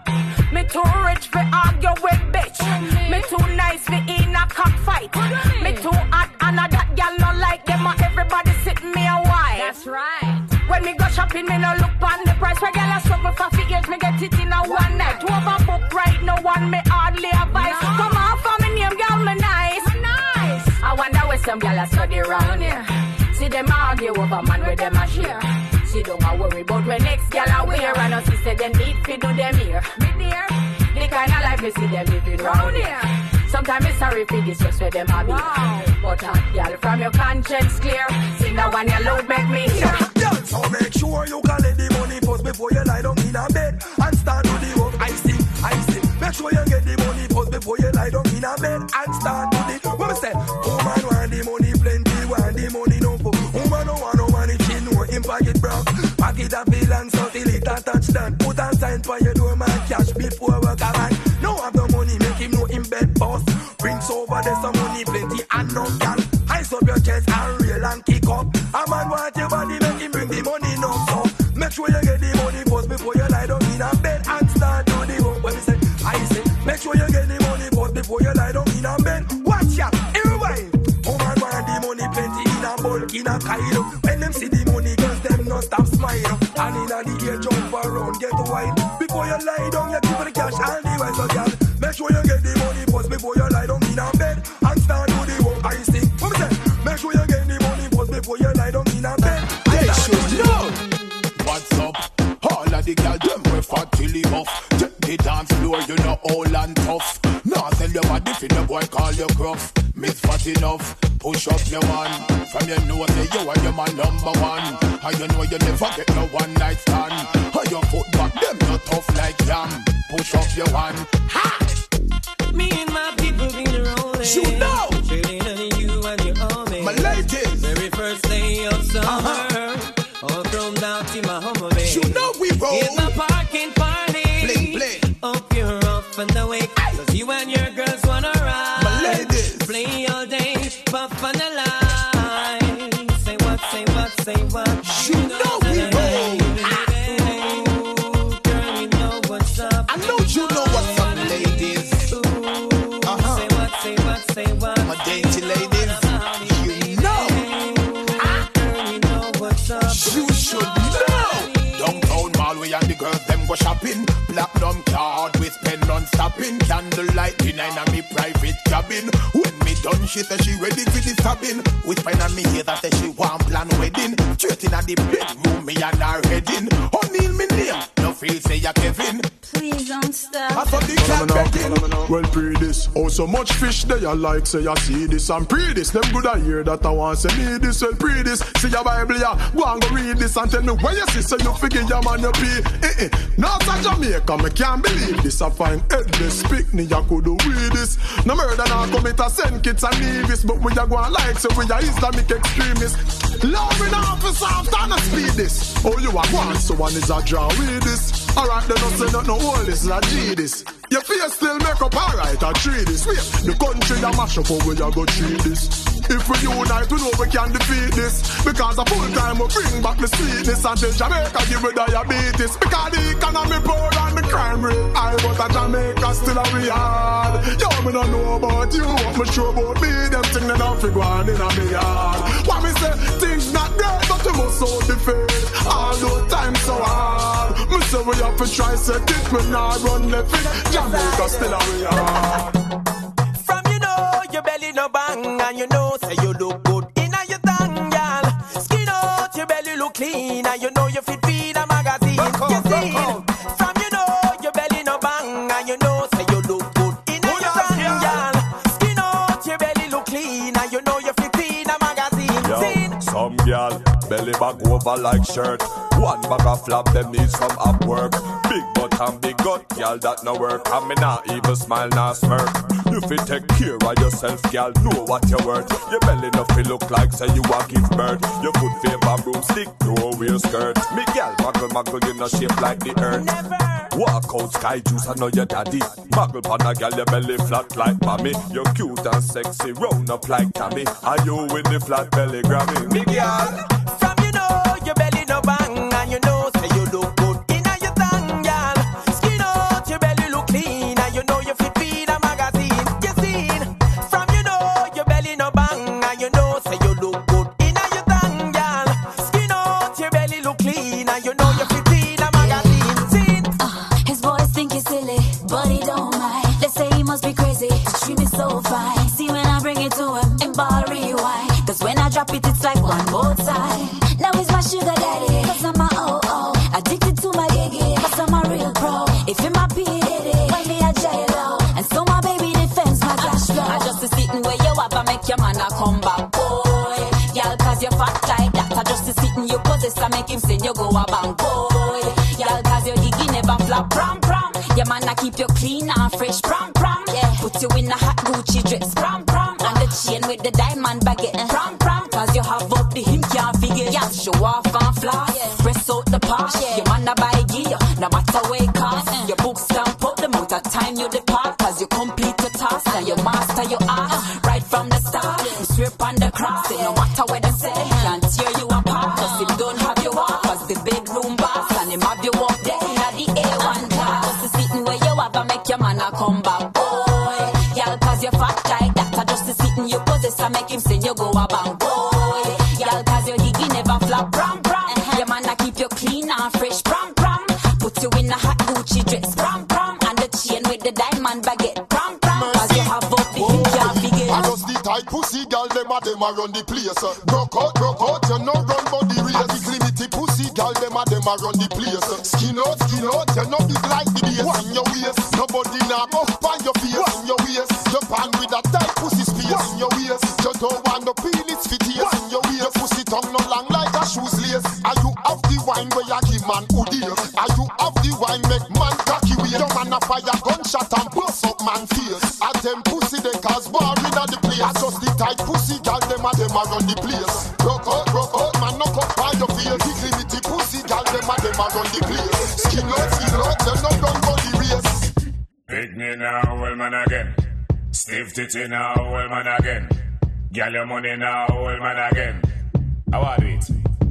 Me too rich fi argue with bitch. Me too nice fi in a cockfight. Me too hot and a that girl no like them. And everybody sit me a while. That's right. When me go shopping, me no look on the price. Where girl a struggle for few years, me get it in a one night. To overbook right, no one me hardly advise. No. Come on for me name, girl, me nice. Me nice. I wonder where some girl a study round here. See them argue over man where them a share. See don't a worry about when next girl a wear. And us say them need to do them here. Me dear, the kind of life we see them living round here. Sometimes it's sorry for this just where them a be. Wow. But hot girl from your conscience clear. See the one you load make me hear. So make sure you collect the money first before you lie down in a bed and start to the work. I see, I see. Make sure you get the money first before you lie down in a bed and start to the. What me say? Woman want the money plenty, want the money no for. Woman no want no money, she know him pocket broke. Pocket a bill and so till it a touchdown. Put a sign for your door man cash before work a man. No have the money, make him know him bed boss. Brings over there some money plenty and no can. Ice up your chest and reel and kick up. A man want your body, make him bring the money no so. Make sure you get the money first before you lie down in a bed and start to the work. When me say, I say, make sure you get the money first before you lie down in a bed. Watch ya, everybody. Woman want the money plenty in a bulk, in a Kyle. When them see the money, cause them no stop smile. And in a the air jump around, get wide. Before you lie down, you give the cash and the wise so girl. Make sure you get the money first before you lie down in a bed and start to the work. I see, what me say, make sure you get the money first before you lie down in a bed. They should know what's up. All of the girls them we fat till he buff. Take the dance floor, you know all and tough. Now tell your body if the boy call you gruff. Miss fat enough, push up your one. From your nose, say you are your man number one. And you know you never get no one night stand. And your foot back, them not tough like yam. Push up your one. Ha! Me and my people been rolling. You know. Trading on you and your homie. My ladies. Very first day of summer. Uh-huh. All thrown out in my Hummer. You know we roll. In the parking party. Bling, bling. Hope you're off and awake. Cause you and your girls wanna ride. My ladies. Play all day, puff on the line. Say what, say what, say what. You know we roll. Ooh, girl, you know what's up. I know you know what's up, ladies. Uh-huh. Say what, say what, say what. My dainty ladies. You know. Ah. Girl, you know what's up. You should know. Downtown mall, we and the girls, them go shopping. Platinum card with pen non-stopping. Candlelight dinner in me private cabin. When me done, she say she ready for the stabbing. With pen on me here that say she want plan wedding. Straight in at the bedroom, me and her heading. O'Neal me name, no feel say ya Kevin. Please don't stop. I thought the cat betting. Well, pre this. Oh, so much fish they are like, say I see this and pre this. Them good I hear that I want say need this. Well, pre this. See your Bible, yeah. Go and go read this and tell me where you see. So you figure your man you be. Eh eh. Now it's a Jamaica, me can't believe this. I find headless picnic, I could do with this. No murder, now commit a send kids and Nevis. But we are going like, so we are Islamic extremists. Love in office after and speed this. Oh, you are one, so one is a draw with this. Alright, then don't say not no all this, la G this. Your face still make up alright, I treat this. Wait, the country a mash up, how we a go treat this? If we unite, we know we can defeat this. Because a full time we bring back the sweetness. Until Jamaica give we diabetes. Because the economy poor and the crime rate high. But a Jamaica still a we hard. Yo, me don't know about you, what me sure about me. Them things they don't figure on in a me yard. What me say, things not great, but you must hold the faith. All those times so hard. Me say we have to try set it, we not run the fit. Jamaica still a we hard. From you know, your belly no bang. And you know, say you look good in a your tongue, girl. Skin out, your belly look clean. And you know you fit feed a magazine. You see, from you know, your belly no bang. And you know, say you look good in a your tongue, girl. Skin out, your belly look clean. And you know you fit feed a magazine. Yo, some girl, belly back over like shirt. One bag of flap, them need some up work. Big butt and big gut, girl, that no work. And me not even smile, not smirk. You fit take care of yourself, girl, know what you're worth. Your belly no feel look like say you a give birth. Your foot favor broomstick, no wear skirt. Me girl, muggle muggle, you no shape like the earth. Never. Walk out sky juice, I know your daddy. Muggle pan a girl, your belly flat like mommy. You're cute and sexy, round up like Tammy. Are you with the flat belly Grammy? Me girl, from you know, your belly no bang. And you know, say you look good in a your tongue, girl. Skin out, your belly look clean. And you know you fit feed a magazine. You seen, from you know, your belly no bang. And you know, say you look good in a your tongue, girl. Skin out, your belly look clean. And you know you fit feed a magazine. Seen. Uh, his boys think he's silly, but he don't mind. They say he must be crazy, stream is so fine. See when I bring it to him, in ball rewind. Cause when I drop it, it's like one more time. Now he's my sugar daddy, cause I'm my oh oh. Addicted to my diggy, cause I'm a real pro. If in my P Diddy, why me a J-Lo? And so my baby defends my cash flow. I just a sitting where you have, I make your man a come back, boy. Y'all cause you fat like that. I just a sitting you possess, I make him send you go a bang, boy. Y'all cause your diggy never flop, prom prom. Your man a keep you clean and fresh, prom prom. Yeah. Put you in a hot Gucci dress, prom prom. And the chain with the diamond baguette, prom prom. Cause you have up the him can't figure. Yeah, show off and flash, yeah. Press out the part, yeah. Your man a buy gear, no matter where it costs. Mm. Your book stamp up the amount of time you depart. Cause you complete your task and you master your art. Uh. Right from the start, yeah. You sweep on the cross. Yeah. No matter where they say, mm. Can't tear you apart. Cause him don't have you up. Cause the bedroom boss and him have you up there. At the A one class. Just sitting where you have, I make your man a come back, boy. Y'all cause you fat like that. I just sitting you possess, I make him send you go a bang, boy. Y'all cause your diggy never flop, prom prom. Uh-huh. Your man a keep you clean and fresh, prom prom. Put you in a hot Gucci dress, prom prom. And the chain with the diamond baguette, prom prom. Cause you have up the him can't figure. I just the tight pussy girl, them a them a run the place. Broke out, broke out, you no run body race. And the glimity pussy girl, them a them a run the place. Skin out, skin out, you no big like the base. In your waist, nobody now go up on your face. In your waist, jump on with that tight pussy space. In your waist. tongue no long like a shoes lace. Are you have the wine where you give man who dear? Are you have the wine make man cocky weird? Your man a fire gunshot and bust up man face. At them pussy they cause war in the place. I just the tight pussy gal them a them a run the place. Broke out, broke out, man knock up by your face. Tickly with the pussy gal them a them a run the place. Skin out, feel out, them no run for the race. Pick me now, well man again. Stiff titty now, well man again. Girl your money now, well man again. How are it?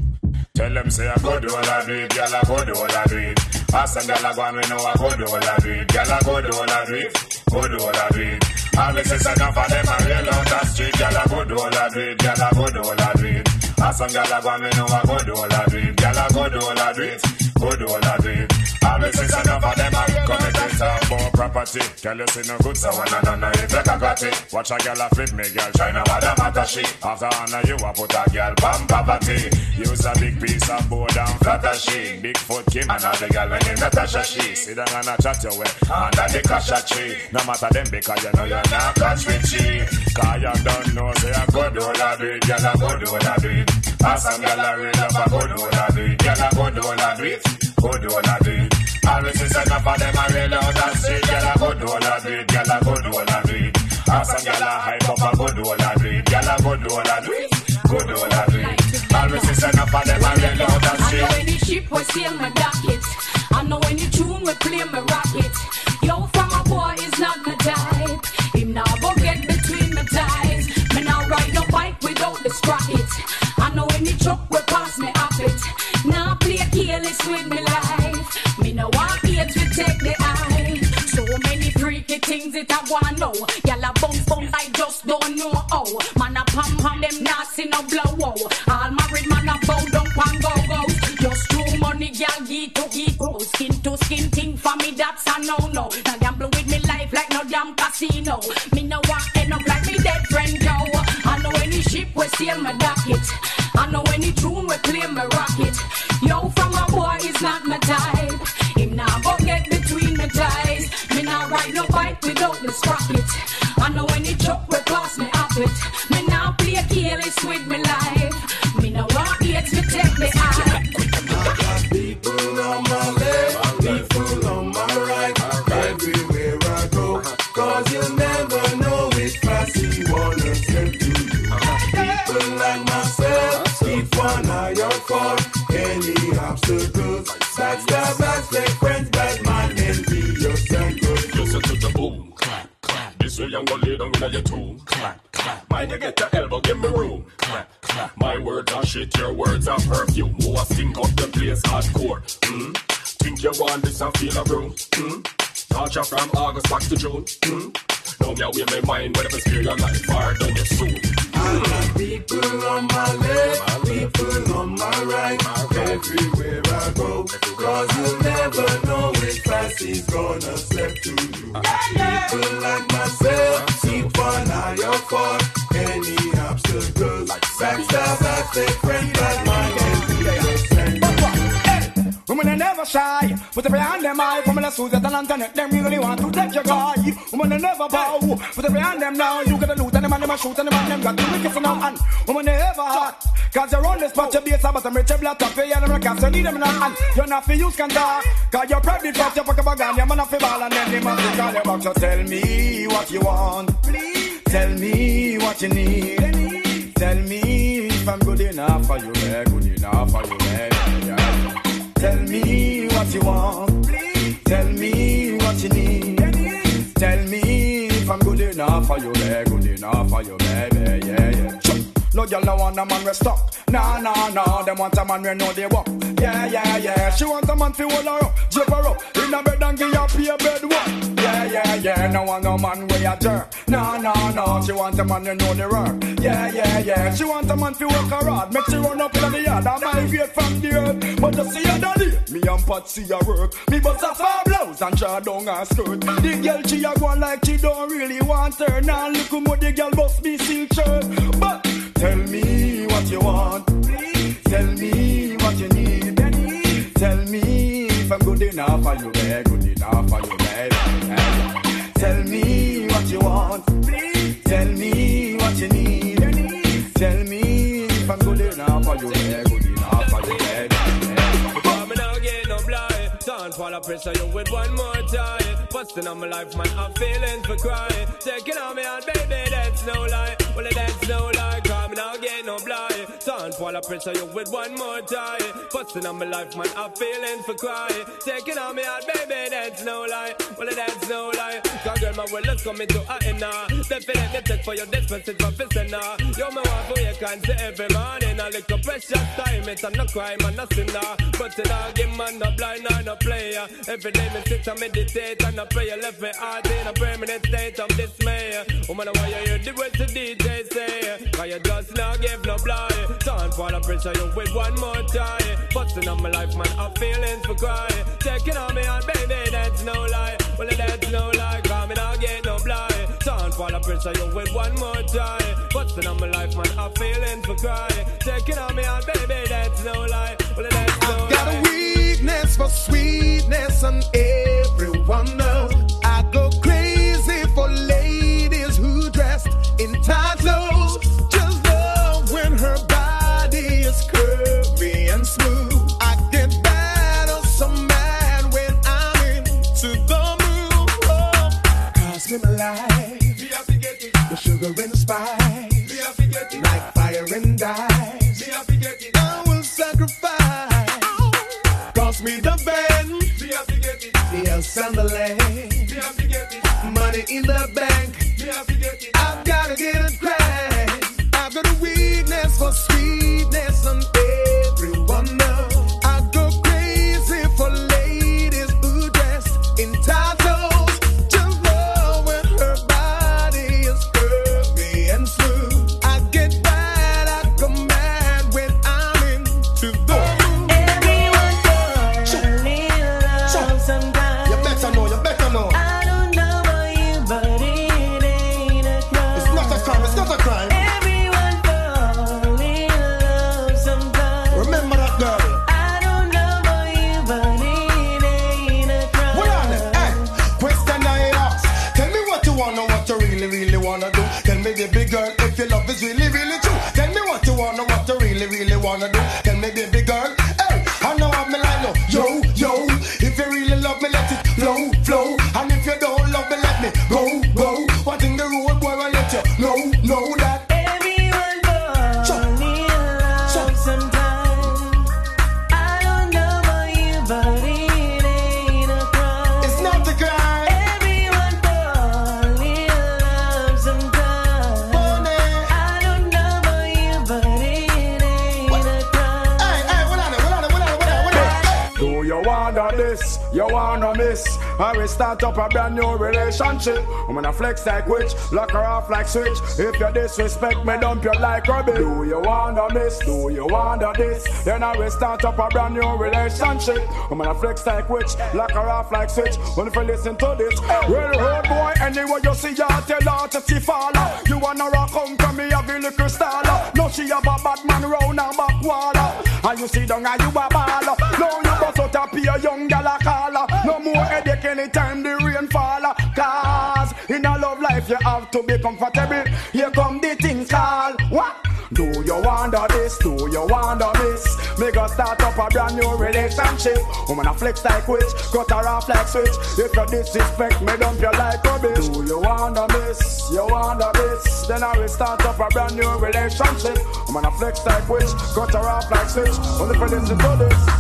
Tell them say I go do all I do it, girl I go do all I do it. Ask them girl I go and we know I go do all I do it. Girl I go do all I do it, go do all I do it. Always say enough of them a real on the street. Girl I go do all I do it, girl I go do all I do it. Ask them girl I go and we know I go do all I do it. Girl I go do all I do it, go do all I do it. Always say enough of them a come and talk about property. Girl you see no good so when I don't know if you can got it. Watch a girl a flip me, girl try now what the matter she. After honor you a put a girl pam poverty. Use a big piece of board and flatter she. Big foot Kim and all the girl when in Natasha she. Sit down and a chat your way under the casha tree. No matter them because you know you're not catch with she. Cause you don't know say a good all I do it. Girl a good all I do it. Ask some girl a real up a good all I do it. Girl a good all I do it. Good all I do it. Always is enough of them a real out and street. Girl a good all I do it. Girl a good all I do it. Ask some girl a hype up a good all I do it. Girl a good all I do it. Good all I do it. Always is enough of them a real out and street. I know any ship will sail my docket. I know any tune will play my rocket. Yo, from a boy is not my type. Him now go get between my thighs. Me now ride no bike without the sprocket. I know any truck will pass me up it. Now play careless with me life. Me no want ears to take the eye. So many freaky things that I wanna know. Y'all a bum bum, I just don't know how. Man a pam pam, them nasty no blow out. All married man a bow down and go go. Just too money, y'all get to get to. Skin to skin thing for me, that's a no no. Now gamble with me life like no damn casino. Me no want end up like me dead friend Joe. I know any ship will sail my docket. I know any tune will play my rocket. Yo, from a boy is not my type. Him now go get between my thighs. Me now ride no bike without the sprocket. I know any truck will pass me up it. Me now play careless with me life. Me now want it to take me out. I got people on my left, people on my right, everywhere I go. Cause you never know which path he wanna send to you. People like myself, keep one eye out for any obstacles. Backstab, backstab, friends, bad man, envy your circle. Listen to the boom, clap, clap. This way I'm gonna lay down in your tomb, clap, clap. Mind you get the elbow, give me room, clap, clap. My words are shit, your words are perfume. Who I stink up the place hardcore, hmm? Think you want this and feel a room, hmm? Torture from August back to June, hmm? Now me away my mind, whatever scare your life, fire down your soul. I got people on my left, people on my right, everywhere I go. Cause you never know which path he's gonna step to you. People like myself, keep one eye out for any obstacles. Backstab, backstab, friend, bad mind, envy your send. Women are never shy, but every hand them high. Women are Susan and Antoinette, them really want to take your guy. Women are never bow, but every hand them now. You gotta loot and the man them a shoot and the man them got the wicked in hand. Women are ever hot, cause you're on this spot, your base but I'm rich, your blood top, and I'm a cast, you need them in hand. You're not for use can talk, cause you're private but you pack a bag and you're man off the ball and then they must call you back. So tell me what you want, please. Tell me what you need. Tell me if I'm good enough for you, yeah, good enough for you, yeah, yeah. Tell me what you want, please. Tell me what you need. Tell me if I'm good enough for you, yeah, good enough for you, baby, yeah, yeah. No girl no want a man we stuck. Nah, nah, nah. Them want a man we know they walk. Yeah, yeah, yeah. She want a man to hold her up, jump her up in a bed and give her pay a bed one. Yeah, yeah, yeah. No want no man we a jerk. Nah, nah, nah. She want a man you know the work. Yeah, yeah, yeah. She want a man to work her hard. Make she run up in the yard and migrate from the earth. But you see her daddy, me and Patsy a work. Me bust a far blouse and draw down her skirt. The girl she a go on like she don't really want her. Now look how much the girl bust me silk shirt. But tell me what you want, please. Tell me what you need. Tell me if I'm good enough for you, babe. Good enough for you, babe. Tell me what you want, please. Tell me what you need. Tell me if I'm good enough for good, yeah, good enough for you, yeah, yeah. Because me now get no blind. Don't fall up pressure you with one more time. Busting on my life, man, I'm feeling for crying. Taking on me on, baby, that's no lie. Well, that's no lie, cause me now get no blind. Don't fall up pressure you with one more time. Busting on my life, man, I'm feeling for crying. Taking on me on, baby, that's no lie. Well, that's no lie. Cause girl, my world is coming to a end now. Definitely take for your despacito for listener. You me want for you can say every morning. A little precious time, it's no crime and no sinner. But it all give man no blind or no player. Every day me sit and meditate and I pray. You left me heart in a permanent state of dismay. Woman, why you hear the words the D J say? Cause you just not give no blind. Don't fall and pressure you with one more time. Busting on my life, man, I'm feeling for crying. Taking on me on, baby, that's no lie. Well, that's no lie, cause me not get no blind. Don't fall and pressure you with one more time. Busting on my life, man, I'm feeling for crying. Taking on me on, baby, that's no lie. Well, that's no lie. I've got a weakness for sweetness and everyone knows. I go crazy for ladies who dressed in tight clothes. Just love when her body is curvy and smooth. I get bad or some mad when I'm into the mood. Oh, cause me my life, the sugar and the spice, like fire and ice. I will sacrifice. Cost me the band, the house and the land, money in the bank. I've gotta get it right. I've got a weakness for sweetness, and everyone knows. I go crazy for ladies who dress in tight clothes. Just love when her body is curvy and smooth. I get bad at command when I'm into the mood. Everyone does a little love sometimes. You better know, you better know. I don't know about you, but it ain't a crime. It's not a crime, it's not a crime. Everyone falls a little love sometimes. Remember that girl. I don't know about you, but it ain't a crime. Hold on, hey, question I ask. Tell me what you wanna, what you really, really wanna do. Tell me, baby girl, if your love is really, really true. Tell me what you wanna, what you really, really wanna do. Tell me, baby girl, hey, I know I'm like, no, yo, yo. If you really love me, let it flow, flow. And if you don't love me, let me go, go. What in the road, boy, I let you know, know that. Everyone falls a little love sometimes. I don't know about you, but it ain't a crime. It's not a crime. Everyone falls a little love sometimes. I don't know about you, but it ain't a crime. Hey, hey, hold on, hold on, hold on, hold on, hold on. Do you wanna this? You wanna miss? I will start up a brand new relationship. I'm gonna flex like witch, lock her off like switch. If you disrespect me, dump you like rubbish. Do you wanna miss? Do you wanna this? Then I will start up a brand new relationship. I'm gonna flex like witch, lock her off like switch. When if you listen to this, well, road boy, anyway you see ya, tell her to see faller. You wanna rock home to me, have a little staller. No, she have a bad man round her back water. And you see down and you a baller. No, you bust out a pure young gal a caller. No more headache anytime the rain fall. Cause in a love life you have to be comfortable. Here come the thing called what? Do you wonder this? Do you wonder this? Me go start up a brand new relationship. I'm gonna flex like witch, cut her off like switch. If you disrespect me, dump you like rubbish. Do you wonder this? You wonder this? Then I will start up a brand new relationship. I'm gonna flex like witch, cut her off like switch. Only for listen to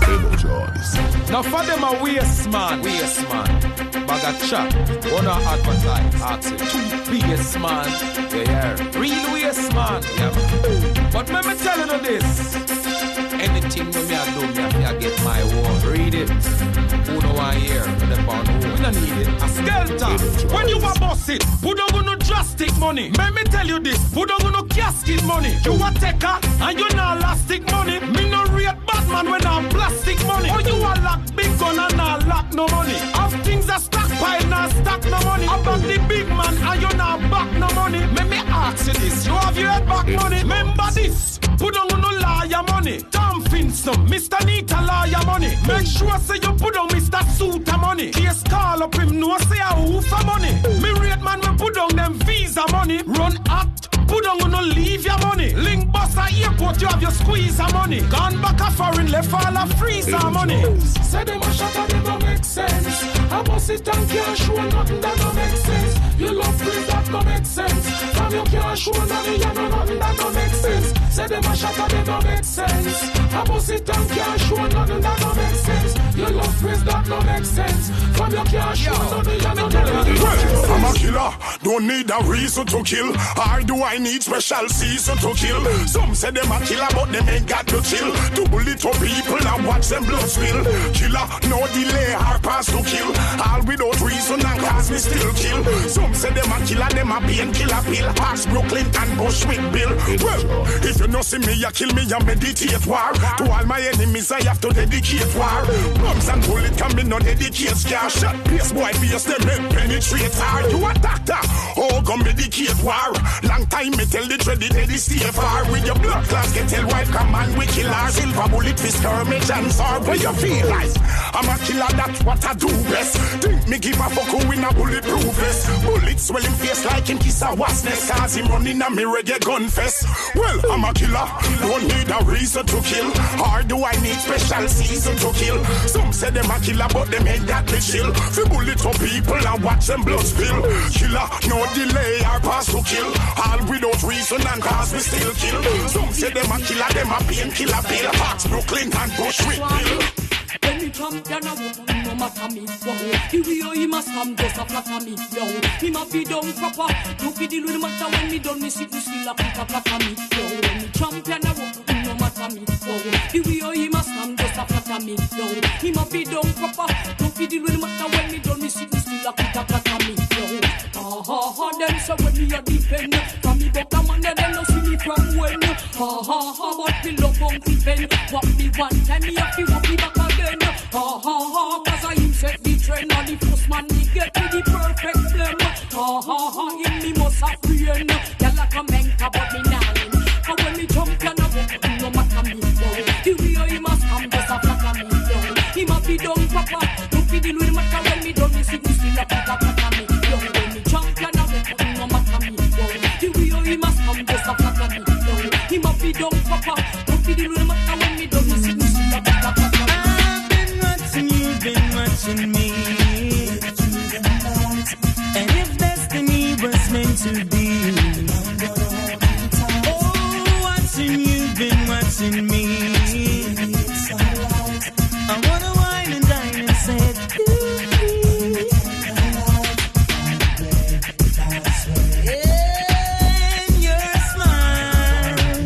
this. Now for them a waste man, waste man. Bag of chop, wanna advertise, ask it. Biggest man, yeah, yeah. Real waste man, yeah. But let me tell you this. Anything when me a do, me have to get my word. Read it. Who know I hear? The pound who? We don't need it. A skeleton. When you a boss it, who don't go no drastic money? Let me tell you this. Who don't go no casket money? You a taker and you not elastic money. Me no rate Batman when I'm plastic money. Or you a lock big gun and not lock no money. Of things a stockpile, not stack no money. About the big man and you not back no money. Let me ask you this. You have your head back money. Remember this. Put on no liar money. Tom Finson, Mister Nita liar money. Make sure say you put on Mister Suta money. Case call up him, no say a who for money. Me rate man, we put on them visa money. Run hot, put on no leave your money. Link bus a airport. but you have your squeeze of money. Gone back a foreign, left all a freeze of money. Say them a shot and them no make sense. I must sit and can't show nothing that no make sense. You love praise that no make sense. From you can't show nothing, you know nothing that no make sense. Say them a shot and them no make sense. I must sit and can't show nothing that no make sense. You love praise that no make sense. From you can't show nothing, you know nothing. Well, I'm a killer, don't need a reason to kill. Or do I need special season to kill? Some say them a killer, but them ain't got to chill. Do little people and watch them blood spill. Killer, no delay, or pass to kill. All without reason and cause me still kill. Some say them a killer, them a pain killer pill. Pass Brooklyn and Bushwick Bill. Well, if you no see me, you kill me, you meditate war. To all my enemies, I have to dedicate war. Bombs and bullets can be no dedicate scare. Shot place boy, face them head penetrate. Are you a doctor? Oh, go medicate war. Long time me tell the dread the Eddie stay far. With your blood class get tell wife come and we kill her. Silver bullet for skirmish and sword. Where you feel like I'm a killer, that's what I do best. Think me give a fuck who in a bulletproof vest. Bullets swell him face like him kiss a wasp nest. Cause him running a me reggae gun fest. Well, I'm a killer, don't need a reason to kill. Or do I need special season to kill? Some say them a killer, but them ain't got the chill. Fi bullet for people and watch them blood spill. Killer, no delay or pass to kill. All without reason and cause we still kill. Some say them a killer, them a pain killer pill. Fox, Brooklyn and Bushwick Bill. When me champion a woman, no matter me, wow. The way he must come, just a flatter me, yo. He must be done proper. No fi deal with the matter when me done, me sit, me still a put a flatter me, yo. When me champion a woman, no matter me, wow. The way he must come, just a flatter me, yo. He must be done proper. No fi deal with the matter when me done, me sit, me still a put a flatter me, yo. Ha ha ha, them say when me a defend. From me buck a man, they no see me from when. Ha ha ha, but me love Uncle Ben. What me one time, me have to walk me back again. Ha ha ha, cause I him set the trend. And the first man me get me the perfect blend. Ha ha ha, him me must have brain. Y'all like a menka, but me nah win. And when me jump, can I walk, no matter me, yo. The way he must come, just a flatter me, yo. He must be done proper. Don't be deal with the matter when me done, me sit, me still a put a flatter me, yo. When me jump, can I walk, no matter me, yo. The way he must come, just a flatter me, yo. He must be done proper. Don't be deal with the matter when me done, me sit, me still a put a flatter me. You've been watching me, and if destiny was meant to be, oh, watching you've been watching me. I wanna wine and dine and say, and your smile,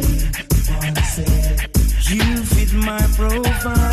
you fit my profile.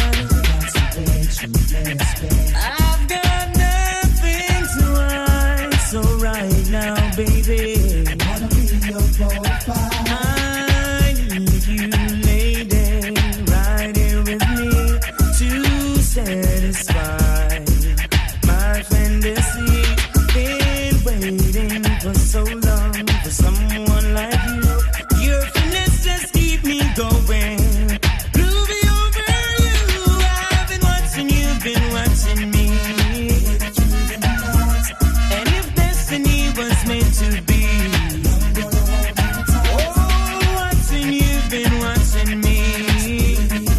I've got nothing to hide, so right now, baby, I wanna be your profile. I need you, lady, right here with me to satisfy my fantasy. Been waiting for so long for someone like you. Your finesse just keep me going. Been watching me, and if destiny was meant to be, oh, watching you've been watching me.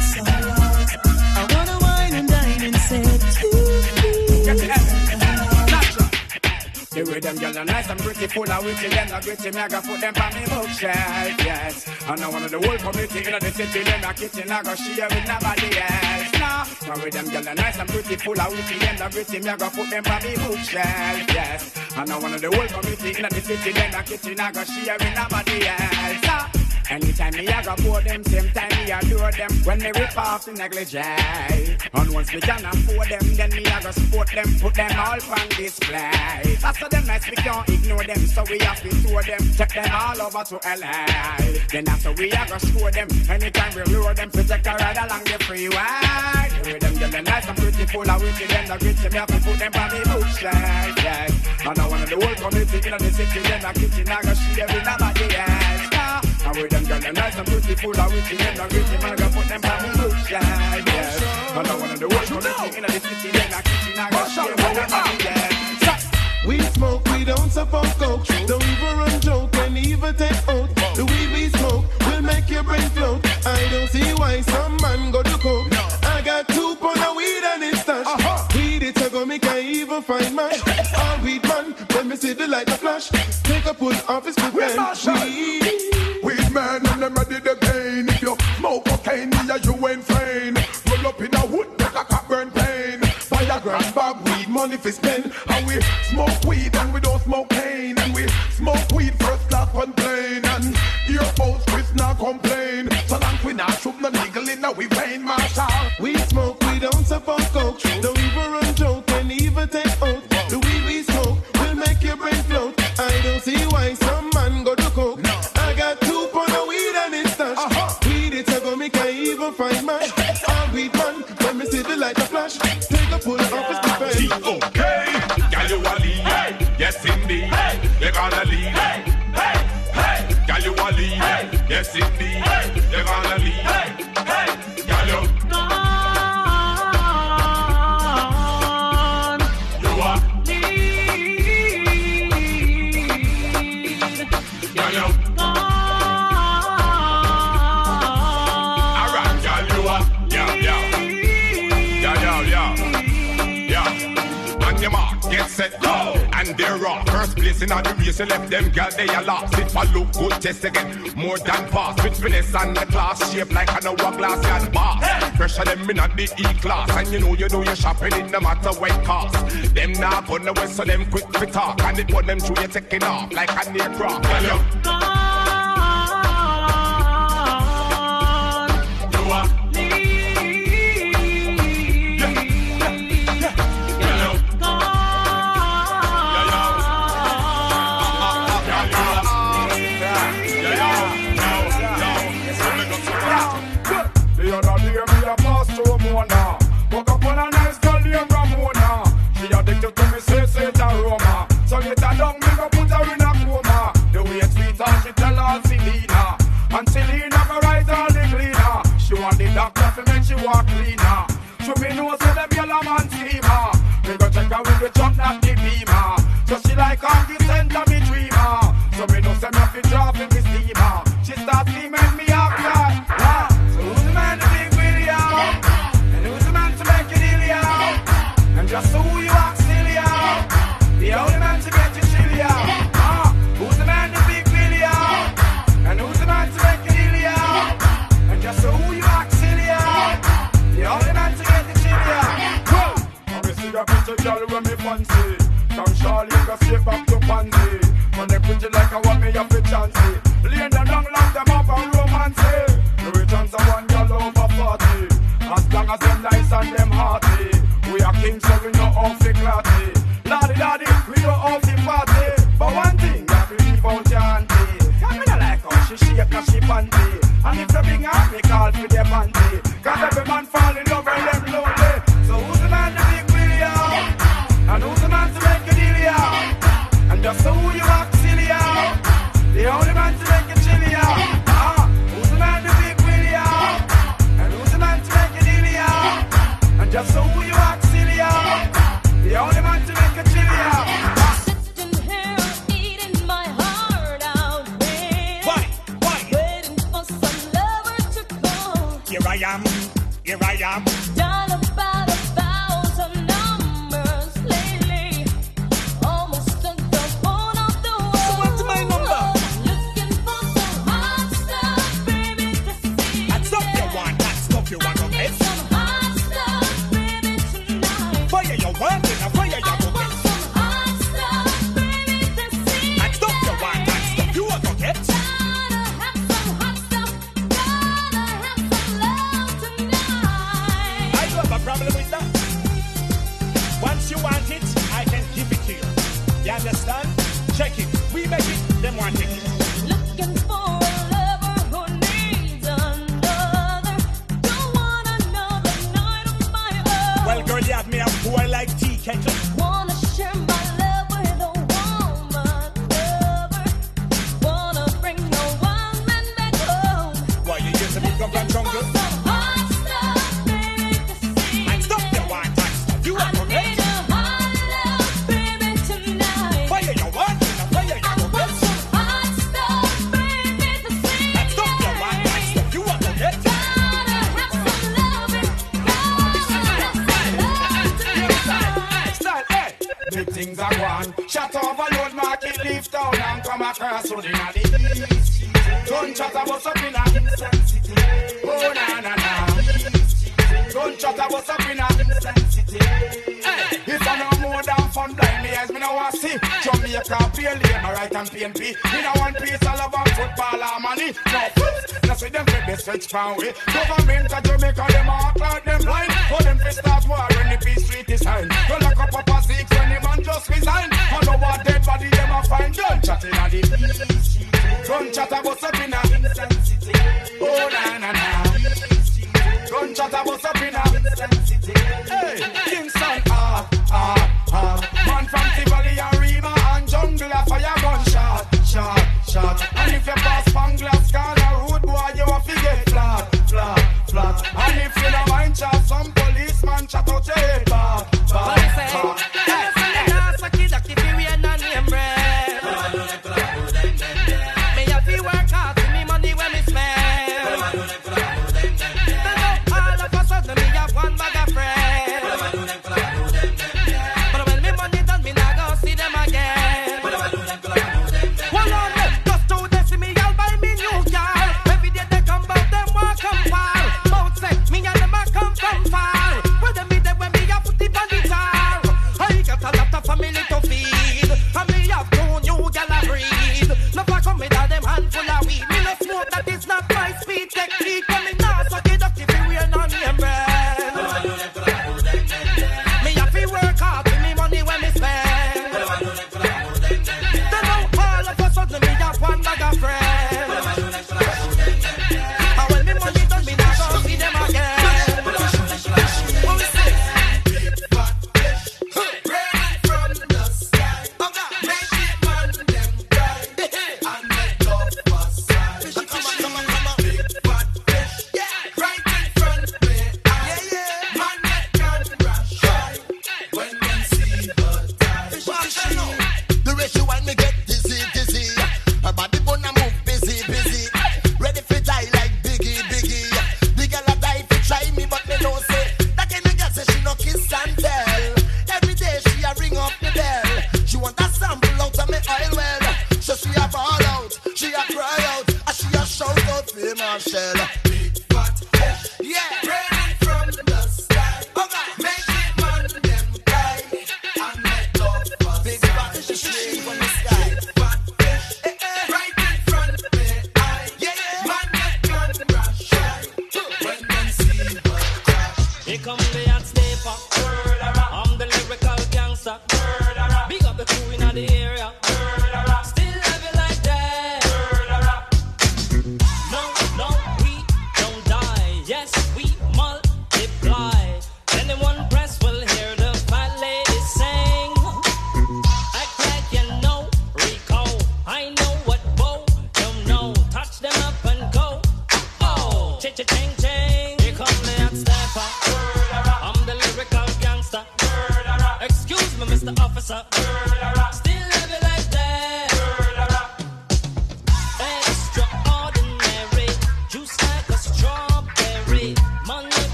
I wanna wine and dine and set you free. The way them girls are nice and pretty, full of witty, them not gritty, me I go put them on me bookshelf, yes. And I one of the whole community in the city, them a kitchen, I go share with nobody else, no. The way them girls are nice and pretty, full of witty, them not gritty, me I go put them on me bookshelf, yes. And I one of the whole community in the city, them a kitchen, I go share with nobody else, no. Anytime me I go pour them, same time me adore them. When me rip off the negligee, and once me can afford them, then me I go support them, put them all on display. That's how them nice, we can't ignore them, so we have to tour them, take them all over to L A. Then after we I go score them, anytime we lure them, to take a ride along the freeway. The way them get the nice and pretty, full of witty, them the gritty, me have to put them on me bookshelf, yes. And I one of the whole community in the city, them the kitchen, I go share with nobody else. And with them girls, nice and pretty, full of witty, them the gritty, man, I go put them on me bookshelf, yes. And I one of the whole community in the city, them the kitchen, I go share with nobody else. We smoke, we don't support coke. Don't even run joke and even take oath. The way we smoke, we will make your brain float. I don't see why some man go to coke. No. I got two pound of weed and it's stash. Uh-huh. Weed it a go make I even find mash. All weed man, let me see the light a flash. Take a pull off his foot and weed. Weed man and them ready to gain. If you smoke cocaine, yeah, you ain't vain. Roll up in a wood, make a cock burn pain. Buy a grand bag weed, money for spend. And we smoke weed and we don't smoke pain. And we smoke weed first class one plane. And your folks Chris not complain. So long we not shoot no niggle in a we vein, marshal. We smoke, we don't support coke. Don't even run joke and even take oath. The weed we smoke will make your brain float. I don't see why some man go to coke. No. I got two pound of weed and it's stash. Uh-huh. Weed it a go make I even find mash. All weed man, let me see the light a flash. Take a pull off his defense. Okay, girl you a lead, hey. Yes indeed, hey. You gonna lead, hey. Hey. Hey. Girl you a lead, hey. Yes indeed, hey. You gonna lead, hey. Hey. Girl you set go, and they're raw. First place in all the race, you left them girl they a lost. If I look good, test again, more than pass. With finesse and the class, shape like an hourglass and boss. Hey. Pressure them in at the E-class, and you know you do your shopping in no matter what it cost. Them now put the west, so them quick to talk, and it put them through you taking off like an aircraft. Well, so get her down, me go put her in a coma. The way it's sweet and she tell her Selena. And Selena go write all the cleaner. She want the doctor to make she walk cleaner. So me know say them yellow man steamer. Me go check her with the truck, not the beamer. So she like on the center me dreamer. So me know say me have to drop in the steamer. She start steaming me up, yeah. Yeah. So who's the man to big video? And who's the man to make it ill, and just so who you act silly, the only man to get you chilly out. Ah, who's the man to big Billy out? And who's the man to make it ill out? And just so who you act silly out. The only man to get you chilly out. Go! I'm a see a picture girl when me fancy. From Charlie go straight back to Pansy. When they pretty like I want me up a chancy. Laying them long, long them up and romance. The returns of one girl over forty. As long as them nice and them hearty. We are kings so we know off the clarity. Lordy, lordy, we know off the party. But one thing, I believe out your auntie. Cause me not like how she shake cause she panty. And if you bring her, me call for the panty. Cause every man fall in love and them lonely. So who's the man to big Willie out? And who's the man to make a deal out? And just so who you act silly out? The only man to make a chilly out. Ah, who's the man to big Willie out? And who's the man to make a deal out? And just so who you act silly out? The only man to make a chilly out. Sitting here eating my heart out, waiting, Why? Why? waiting for some lover to call. Here I am. Here I am. Done about a thousand numbers lately, almost took the phone off the wall. So what's my number? Looking for some hot stuff, baby, to see. That's stuff you want. That's stuff you want, okay? Some hot stuff, baby, tonight. Fire you want it, now fire you go get. Some hot stuff, baby, to see. That's stuff you want. That's stuff you want, okay? Gotta have some hot stuff, gotta have some love tonight. I don't have a problem with that. Once you want it, I can give it to you. You understand? Check it. We make it, them want it. Looking for a lover who needs another. Don't want another night on my own. Well, girl, you have me a boy like tea kettle. Wanna share my love with a woman lover. Wanna bring no one man back home. Why you used to be from the jungle? Some hot stuff, baby, to see. And stuff you want, and stuff you want, I okay? need a hot love, baby, tonight. Fire you want it, now fire you go get. Some hot stuff, baby, to see. That's stuff you want, town and come across road in the east. Gunshot a bust up in a city. Oh na na na. Gunshot a bust up in a city. Hey, if I know more than fun blind me eyes, me no want see. Jamaica pay lane, right and P N P. Me no one piece of love and football or money. No fools, no see them fit the switch pound way. Government of Jamaica them act like them blind. For them fi start war when the peace treaty is signed. Go lock up up a six when the man just resign. I know what dead body them a find. Gunshot in a the east. Gunshot a bust up in a city. Oh na na na. Gunshot a bust up in a city. Hey, Kingston ah ah ah. Man from Tivoli and Rima and Jungle a fire gunshot, shot, shot. And if you pass Panglas corner road boy you a fi get flat, flat, flat. And if you don't mind chat some policeman chat out your head bar, bar, bar.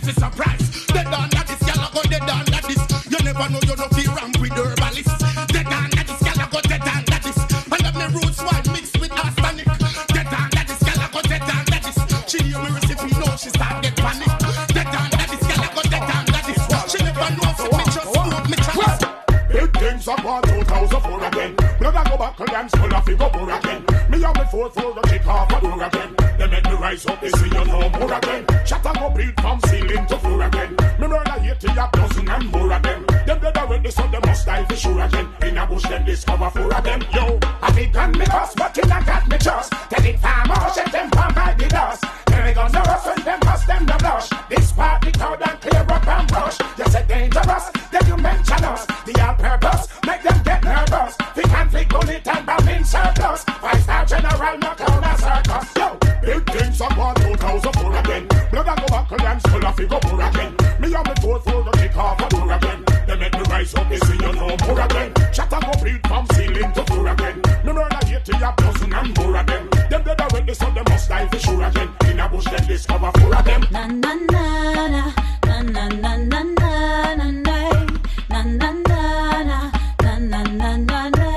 fi surprise. Dead under this, gyal a go dead under this. You never know you no feel wrong with herbalist. Dead under this, gyal a go dead under this. And have me roots wine mixed with arsenic. Dead under this, gyal a go dead under this. She hear me recipe, know she start get panic. Dead under this, gyal a go dead under this. She never know if me just smoke me chance. Big things about two thousand four again. Blood I go back and I'm skull off, go more again. Me and my fourth floor, the kick off a door again. They make me rise up, they see you no more again. Shut up, go beat from ceiling to floor again. Me murder eighty a dozen and more of them. Them dead already, so they must die for sure again. In a bush, them discover four of them. Yo, I think on me boss, but in a got me trust. Tell it time, I'll shut them from by the dust. Here we go, no rush when them bust them the blush. This part, the crowd and clear up and brush. You say dangerous, then you mention us. The all-purpose, make them get nervous. We can't take bullet and bomb in surplus. Five-star general, knock out a circus. Yo, big things about two thousand four again. Blood I go back and I'm skull off, go more again. Me and my fourth floor, the kick off a door again. They make me rise up, they see you no more again. Shut up, go beat from ceiling to floor again. Me murder eighty a dozen and more of them. Them dead already, so they must die for sure again. In a bush, they discover four of them. Na na na na na na na na na na na na na na na na na na.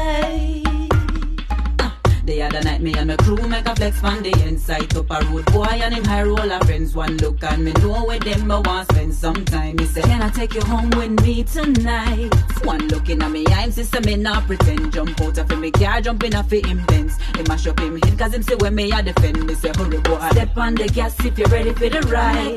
The other night me and my crew make a flex from the inside up a road boy and him high roller friends. One look and me know with them I want spend some time. He say, can I take you home with me tonight? One looking at me I'm sister me not pretend. Jump out of me car jumping off him Benz. He mash up him head cause him say when me a defend. Me say hurry boy step on the gas if you're ready for the ride.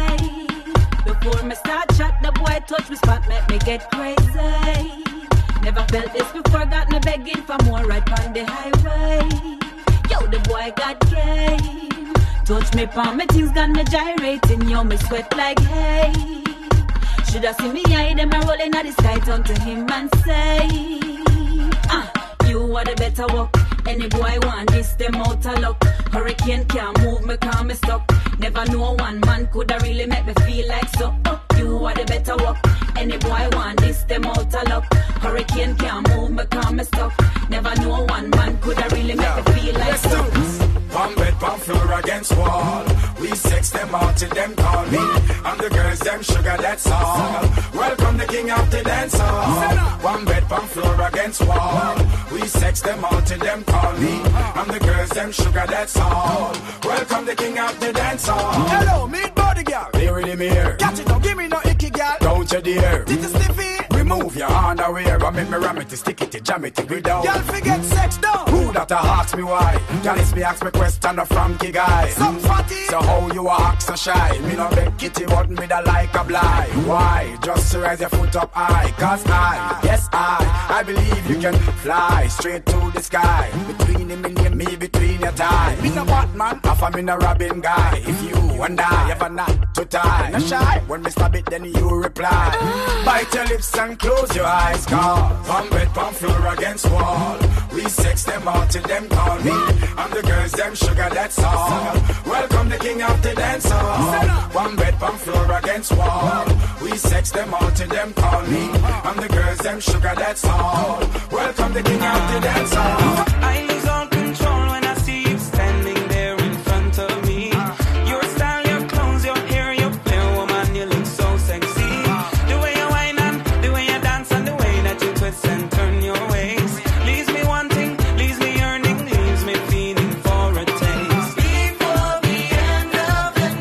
Before me start chat the boy touch me spot make me get crazy. Never felt this before, got me begging for more right on the highway. Yo, the boy got game. Touch me palm, me things got me gyrating. Yo, me sweat like hay. Shoulda seen me eye, them a rolling at the sky. Turn to him and say, ah, you are the better walk. Any boy want this, them out of luck. Hurricane can't move me, calm me stuck. Never know one man coulda really make me feel like so. Oh, you are the better walk. Any boy want this, them out of luck. Hurricane can't move me, calm me stuck. Never know one man coulda really make yeah. me feel like Let's so. One bed, one floor against wall. We sex them out till them call me. And the girls them sugar, that's all. Welcome the king of the dance hall. One bed, one floor against wall. We sex them out till them call me. And the girls them sugar, that's all. Welcome the king of the dance hall. Hello, meet body girl. Here it me here. Catch it, don't give me no icky girl. Don't you dare. Did you stiffy? Remove your underwear and make me ram it, stick it, jam it, grip down. Y'all forget sex down. Who that a ask me why? Y'all is me ask me question a Frankie guy. Some fatty. So how you a act so shy? Me no beg kitty but me da like a blind. Why? Just to raise your foot up high. Cause I, yes I, I believe you can fly straight to the sky. Between him and me, between your thighs. Me no Batman, half a me no Robin guy. If you and I ever not to tie, no shy. When me stab it then you reply. Bite your lips and close your eyes. Cause one bed, one floor against wall. We sex them out till them call me. And the girls them sugar, that's all. Welcome the king of the dance hall. One bed, one floor against wall. We sex them out till them call me. And the girls them sugar, that's all. Welcome the king of the dance hall. I lose all control when I see you standing there in front of me. Your style, your clothes, your hair, your fair woman, you look so sexy. The way you whine and the way you dance and the way that you twist and turn your waist leaves me wanting, leaves me yearning, leaves me feeling for a taste. Before the end of the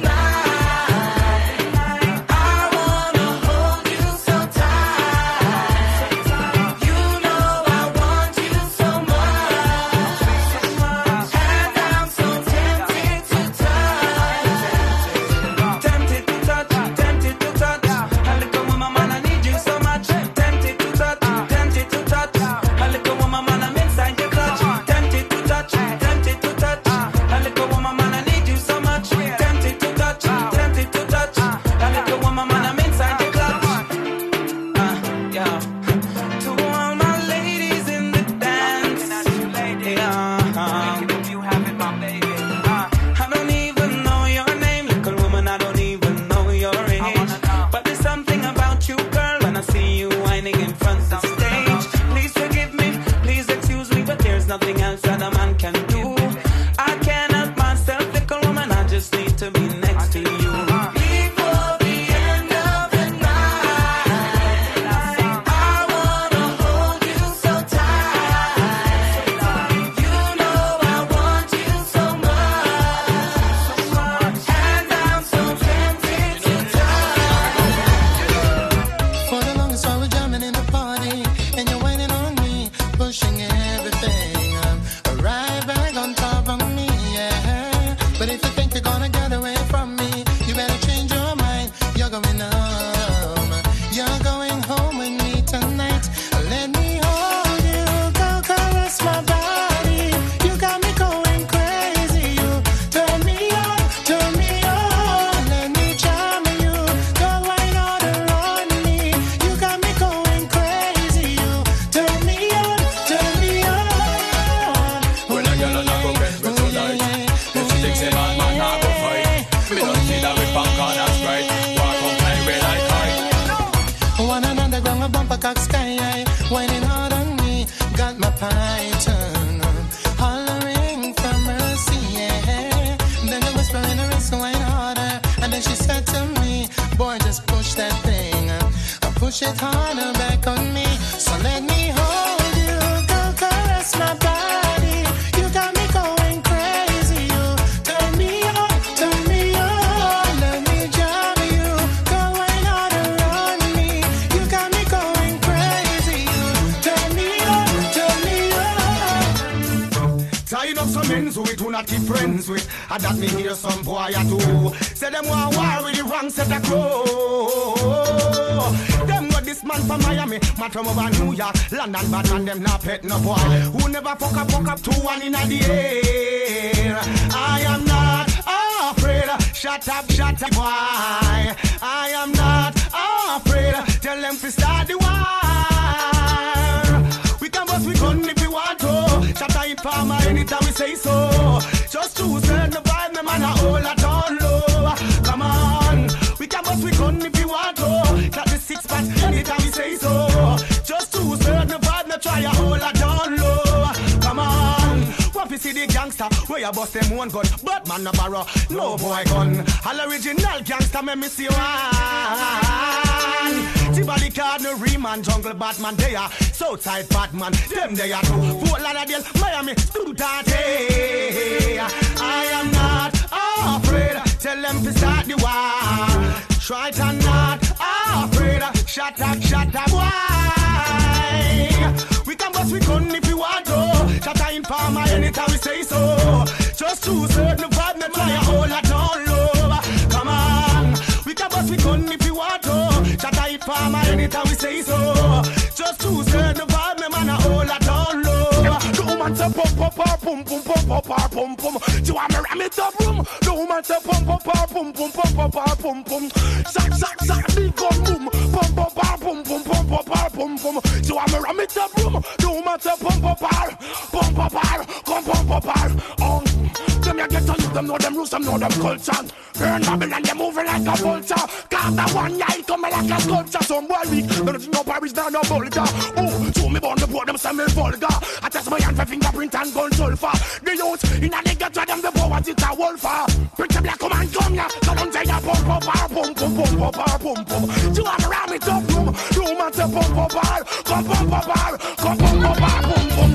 night, I wanna hold you so tight. You know I want you so much. dark sky, whining hard on me. Got my python hollering for mercy, yeah. Then the whisper in her wrist, whine harder. And then she said to me, boy, just push that thing, or push it harder back on me. So let me hold you, go caress my body. You got me going crazy, you turn me on, turn me on. Let me jam you, go whine harder on me. You got me going crazy, you turn me on, turn me on. Tying up some ends who we do not keep friends with. And that me hear some boy I do. Say them want war with the wrong set of clothes. Them got this man from Miami, man from over New York, London, but and them not pet no boy. Who never fuck up, fuck up two one in the air. I am not afraid. Shut up, shut up, boy. I am not afraid. Tell them to start the war. We can bust we gun if we want to. Shut up, farmer, anytime we say so. Just to send the vibe, the man a hold a down low. Come on, we can bust we gun if we want to. Got the six pack, anytime we say so. Just to send the vibe, no try a hold a down low. Come on, what we see the gangster, where you bust them one gun, but man no borrow, no boy gun. All original gangster, me me see one. Tibali card, no Riemann, Jungle Batman, they are Southside Batman, them they are too. Fort Lauderdale, Miami, Studate. I am not afraid. Tell them to start the war. Try to not afraid. Shut up, shut up, why? We can bust we gun if we want to. Shut up in farmer anytime we say so. Just to certain vibe, no try a hold a down low. Come on, we can bust we gun if we want to. Shut up in farmer anytime we say so. Just to certain vibe, no man a hold a down low. The woman say pump pump pump pump pump pump pump pump pump. You want me ram it up room? The woman say pump pump pump pump pump pump pump pump pump. Sack sack sack big gun boom. Pump pump pump pump pump pump pump pump pump. You want me ram it up room? The woman say pump pump pump pump pump pump pump pump. Oh, them ya get to you, them know them rules, them know them culture. Burn Babylon, they moving like a vulture. Cause the one guy come like a sculpture. Some boy weak, don't know no Paris, now no vulgar. Oh, show me born the board, them say me vulgar. I test my hand for fingerprint and gun sulfur. The youth in a nigga try them the power, it's a wolfer. Pretty black come and come ya, so don't say ya pump pump pump pump pump pump pump pump pump. You want to ram it up room, you want to pump pump pump pump pump pump pump pump pump pump pump.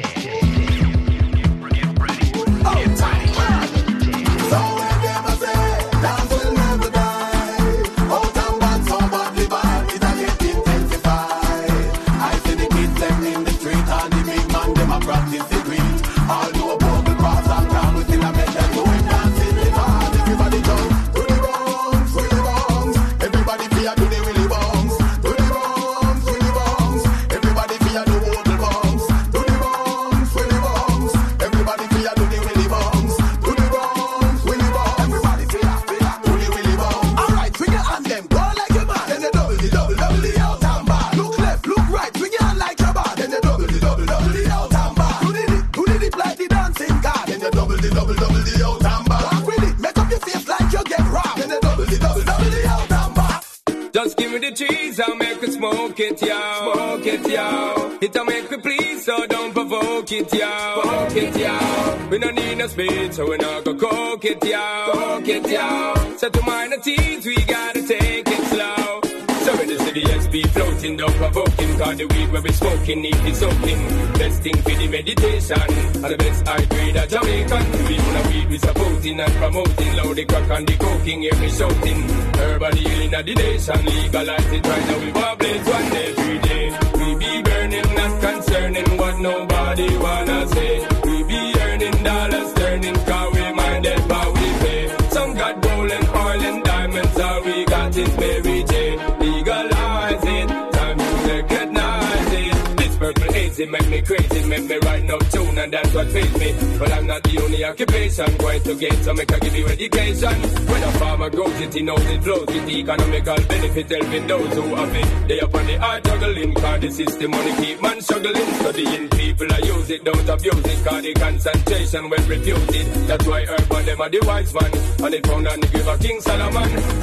Just give me the cheese, I'll make it smoke it, yo. Smoke it, yo. It'll make me please, so don't provoke it, yo. Smoke it, yo. We don't need no speed, so we're not gonna coke it, yo. Coke it, yo. So to mind the teens, we gotta take it slow. So when the city S P floating, don't provoke him. Cause the weed where we smoking, need it soaking. Best thing for the meditation. And the best high grade of Jamaican. Even the weed we supporting and promoting. Loud the crack and the coking, hear me shouting. Everybody healing at the nation. Legalize it right now, we want blaze one day, every day. We be burning, not concerning what nobody wanna say. We be earning dollars, turning, cause we minded how we pay. Some got gold and oil and diamonds, all we got is Mary J. Legalize it, time to recognize it. This purple haze, it make me crazy, make me write no tune, and that's what pays me. But I'm not the only occupation, going to get so make I give you education. When a farmer grows it, he knows it flows with the economical benefit, helping those who have it. They up on the hard juggling, cause the system money keep man struggling. Studying people, I use it, don't abuse it, cause the concentration when refused it. That's why urban them are the wise man, and it found on the grave of King Solomon.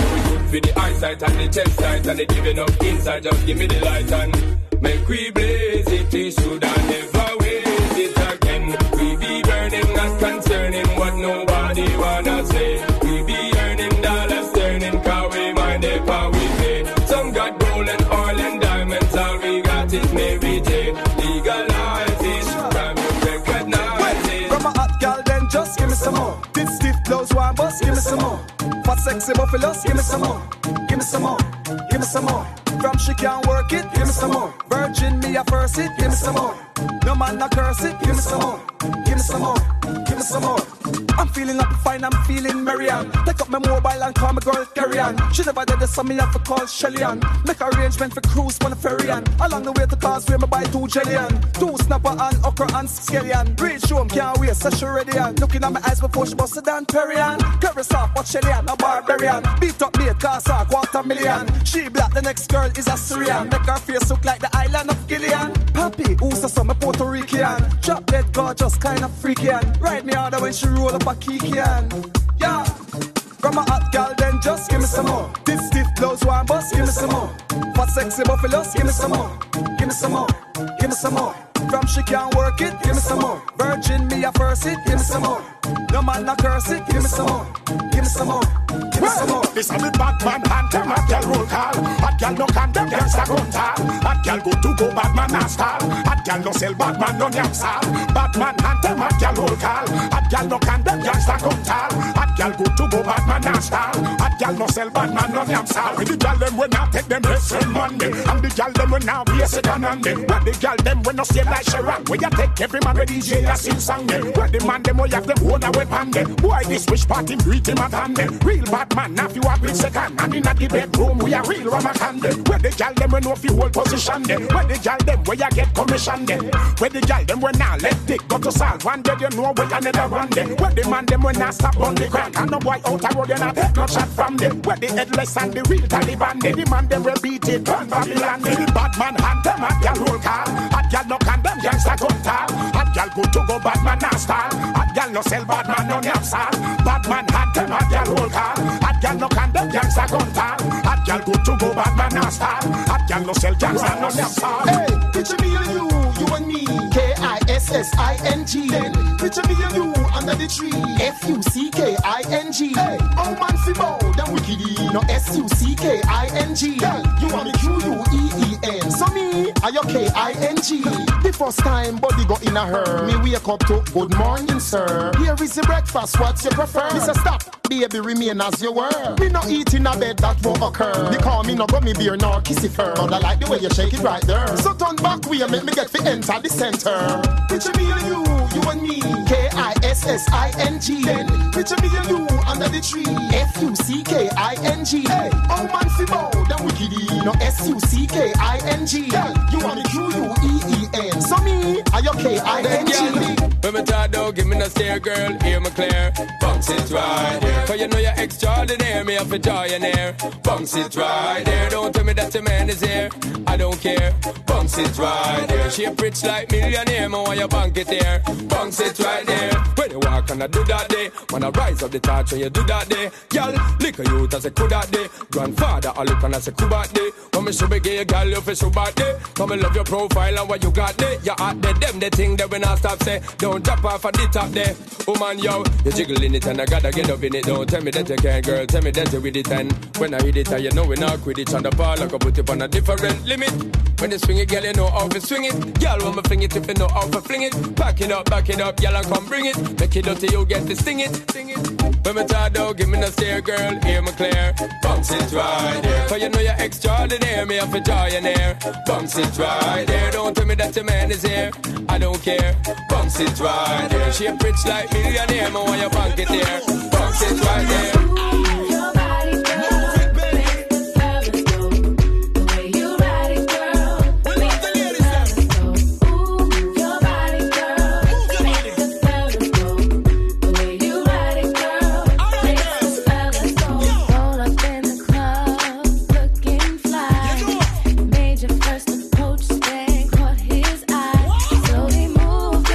for the eyesight and the chest tight and they give enough inside. Just give me the light and make we blaze it. We should have never waste it again. We be burning, not concerning what nobody wanna say. We be earning dollars, turning car we mind the power we pay. Some got gold and oil and diamonds, all we got is Mary J. Legalize it, crime you recognize it. From a hot girl, then just give me some more. This stiff blows one bus, give me some more. Fat sexy buffaloes, give me some more. Give me some more, give me some more. From she can't work it, give me some more. Virgin me a first it, give me some more. No man a curse it, give me some more. Give me some more, give me some more. I'm feeling happy, fine, I'm feeling Marianne. Take up my mobile and call my girl Carrie Ann. She never did this, so me have to call Shelly Ann. Make arrangement for cruise on the ferry Ann. Along the way to Causeway, me buy two jelly Ann. Two snapper and okra and skelly Ann. Reach home, can't wait, so she ready Ann. Looking at my eyes before she busted down Perry Ann. Curry soft, what Shelly Ann, a barbarian. Beat up me, car quarter million. She black, the next girl is a Syrian. Make her face look like the island of Gillian. Papi, who's a summer Puerto Rican. Drop dead gorgeous, kind of freaky and ride me harder when she roll up a kiki and yeah. From a hot girl, then just give me some more. This stiff blows one bus, give me some more. Fat sexy buffaloes, give me some more. Give me some more, give me some more. From she can't work it, give me some more. Virgin me a first it, give me some more. No man a curse it, give me some more. Give me some more, give me some more. This a the Batman anthem, hot girl roll call. Hot girl no condemn, gangsta gun tall. Hot girl go to go, Batman a stall. Hot girl no sell, Batman no yam sal. Batman anthem, hot girl roll call. Hot girl no condemn, gangsta gun tall. Hot girl go to go, Batman a stall. Hot girl no sell, Batman no yam sal. With the girl them when I take them rest on Monday, and the girl them when now be a second on them. But the girl them when no stay like Sharon, where you take every man with D J a sing song them. Where the man them where you have them own a weapon them. Boy this wish party greet him at hand them. Real Batman now you a big second, and in the bedroom we a real Ramakan them. Where the girl them when no fi hold position them. Where the girl them where you get commission them. Where the girl them when now let dick go to solve one day you know where another run them. Where the man them when now stop on the crack and no boy out a road you not take no shot from them. Where the headless and the real Taliban them. The man them will beat it on Babylon them. The Batman hand them a girl roll call. Hot girl no condemn gangsta gun tall. Hot girl go to go Batman a stall. Hot girl no sell Batman no yam sal. Batman hand them a girl roll call. Hot girl no condemn gangsta gun tall. Hot girl go to go Batman a stall. Hot girl no sell gangsta no yam sal. Hey, picture me and you, you and me. K I S S I N G. Then picture me and you under the tree. F U C K I N G. Hey, oh man fi bow them wickedy. No S U C K I N G. Girl, you want me Q U E E N. So me, I your K I N G. The first time body go in a her. Me wake up to good morning sir. Here is the breakfast, what's you prefer? Me say stop, baby remain as you were. Me no eat in a bed that won't occur. Because me no got me beer nor kissy fur. But I like the way you shake it right there. So turn back way make me get fi enter the center. Picture me and you, you and me. K I S S I N G. Then picture me and you under the tree. F U C K I N G. Hey, oh man fi bow them wickedy. No S U C K I N G. Girl, you want me Q U E E N. So me, I your K I N G. When me talk though, give me no stare, girl, hear me clear. Bounce it right there. Cause you know you're extraordinary, me have a joy in there. Bounce it right there. Don't tell me that your man is here. I don't care. Bounce it right there. She a rich like millionaire, me want your bank it there. Bounce it right there. When you walk and I do that day, when I rise up the touch when you do that day. Girl, lick a youth as a could that day. Grandfather, I look and I say could that day. When me should be gay, girl, you feel so bad day. Come and love your profile and what you got there. You out there, them the thing that when I stop say. Don't drop off at the top there. Oh man, yo, you jiggling it and I gotta get up in it. Don't tell me that you can't, girl, tell me that you with it. And when I hit it, you know we not quit it on the ball. I go put it on a different limit. When you swing it, girl, you know how to swing it. Girl, when me fling it, if you know how to fling it. Back it up, back it up, girl, and come bring it. Make it up till you get to sing it, sing it. When me talk though, give me no stare, girl, hear me clear. Bounce it right there. Cause you know you're extraordinary, me have a joy in there. Bounce it right there. Don't tell me that your man is here. I don't care. Bounce it right there. She a rich like millionaire, me want your bank it there. Bounce it right there.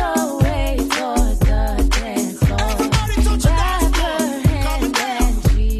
Grab her hand and she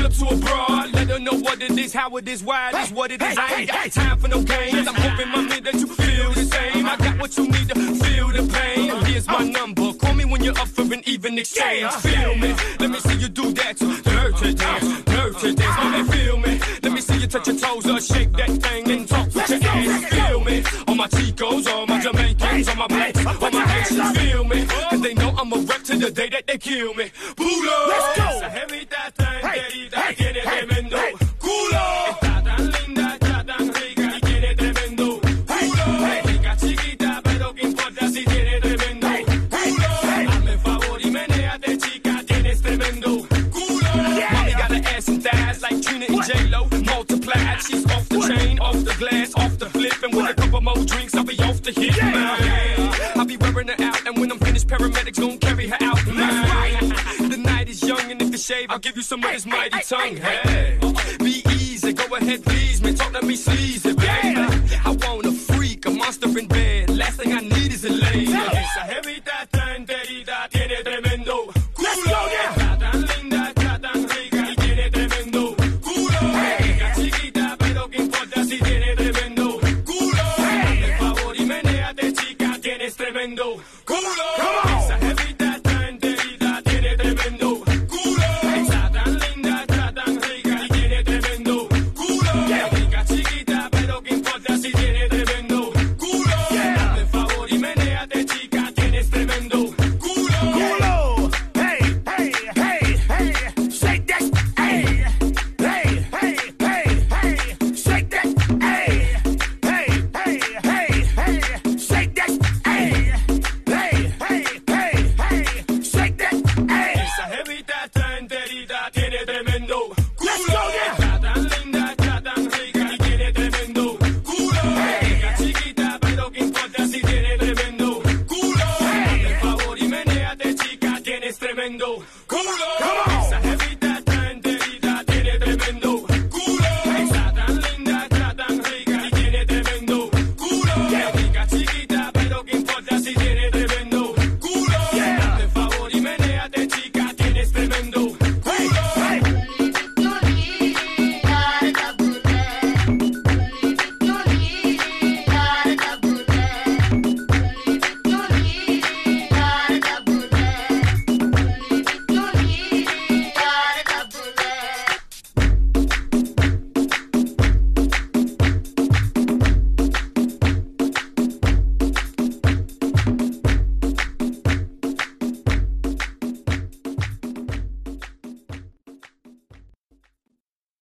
up to a broad. Let her know what it is, how it is, why it is, what it is. I ain't got time for no games. I'm hoping, my man, that you feel the same. I got what you need to feel the pain. Here's my number. Call me when you're up for an even exchange. Feel me. Let me see you do that. Dirty dance, dirty dance. Let me feel me. Let me see you touch your toes or shake that thing and talk with your ass. Feel me. All my Chicos, all my Jamaicans, all my blacks, all my Haitians. Feel me. And they know I'm a wreck to the day that they kill me. Pulo. Let's go. She's off the chain, off the glass, off the flip, and with a couple more drinks, I'll be off the hit. Yeah. I'll be wearing her out, and when I'm finished, paramedics gon' carry her out. Right. The night is young, and if you shave, I'll give you some of his mighty tongue. Hey, be easy, go ahead, please, man, talk to me sleazy, baby. I want a freak, a monster in bed. Last thing I need is a lady. It's a heavy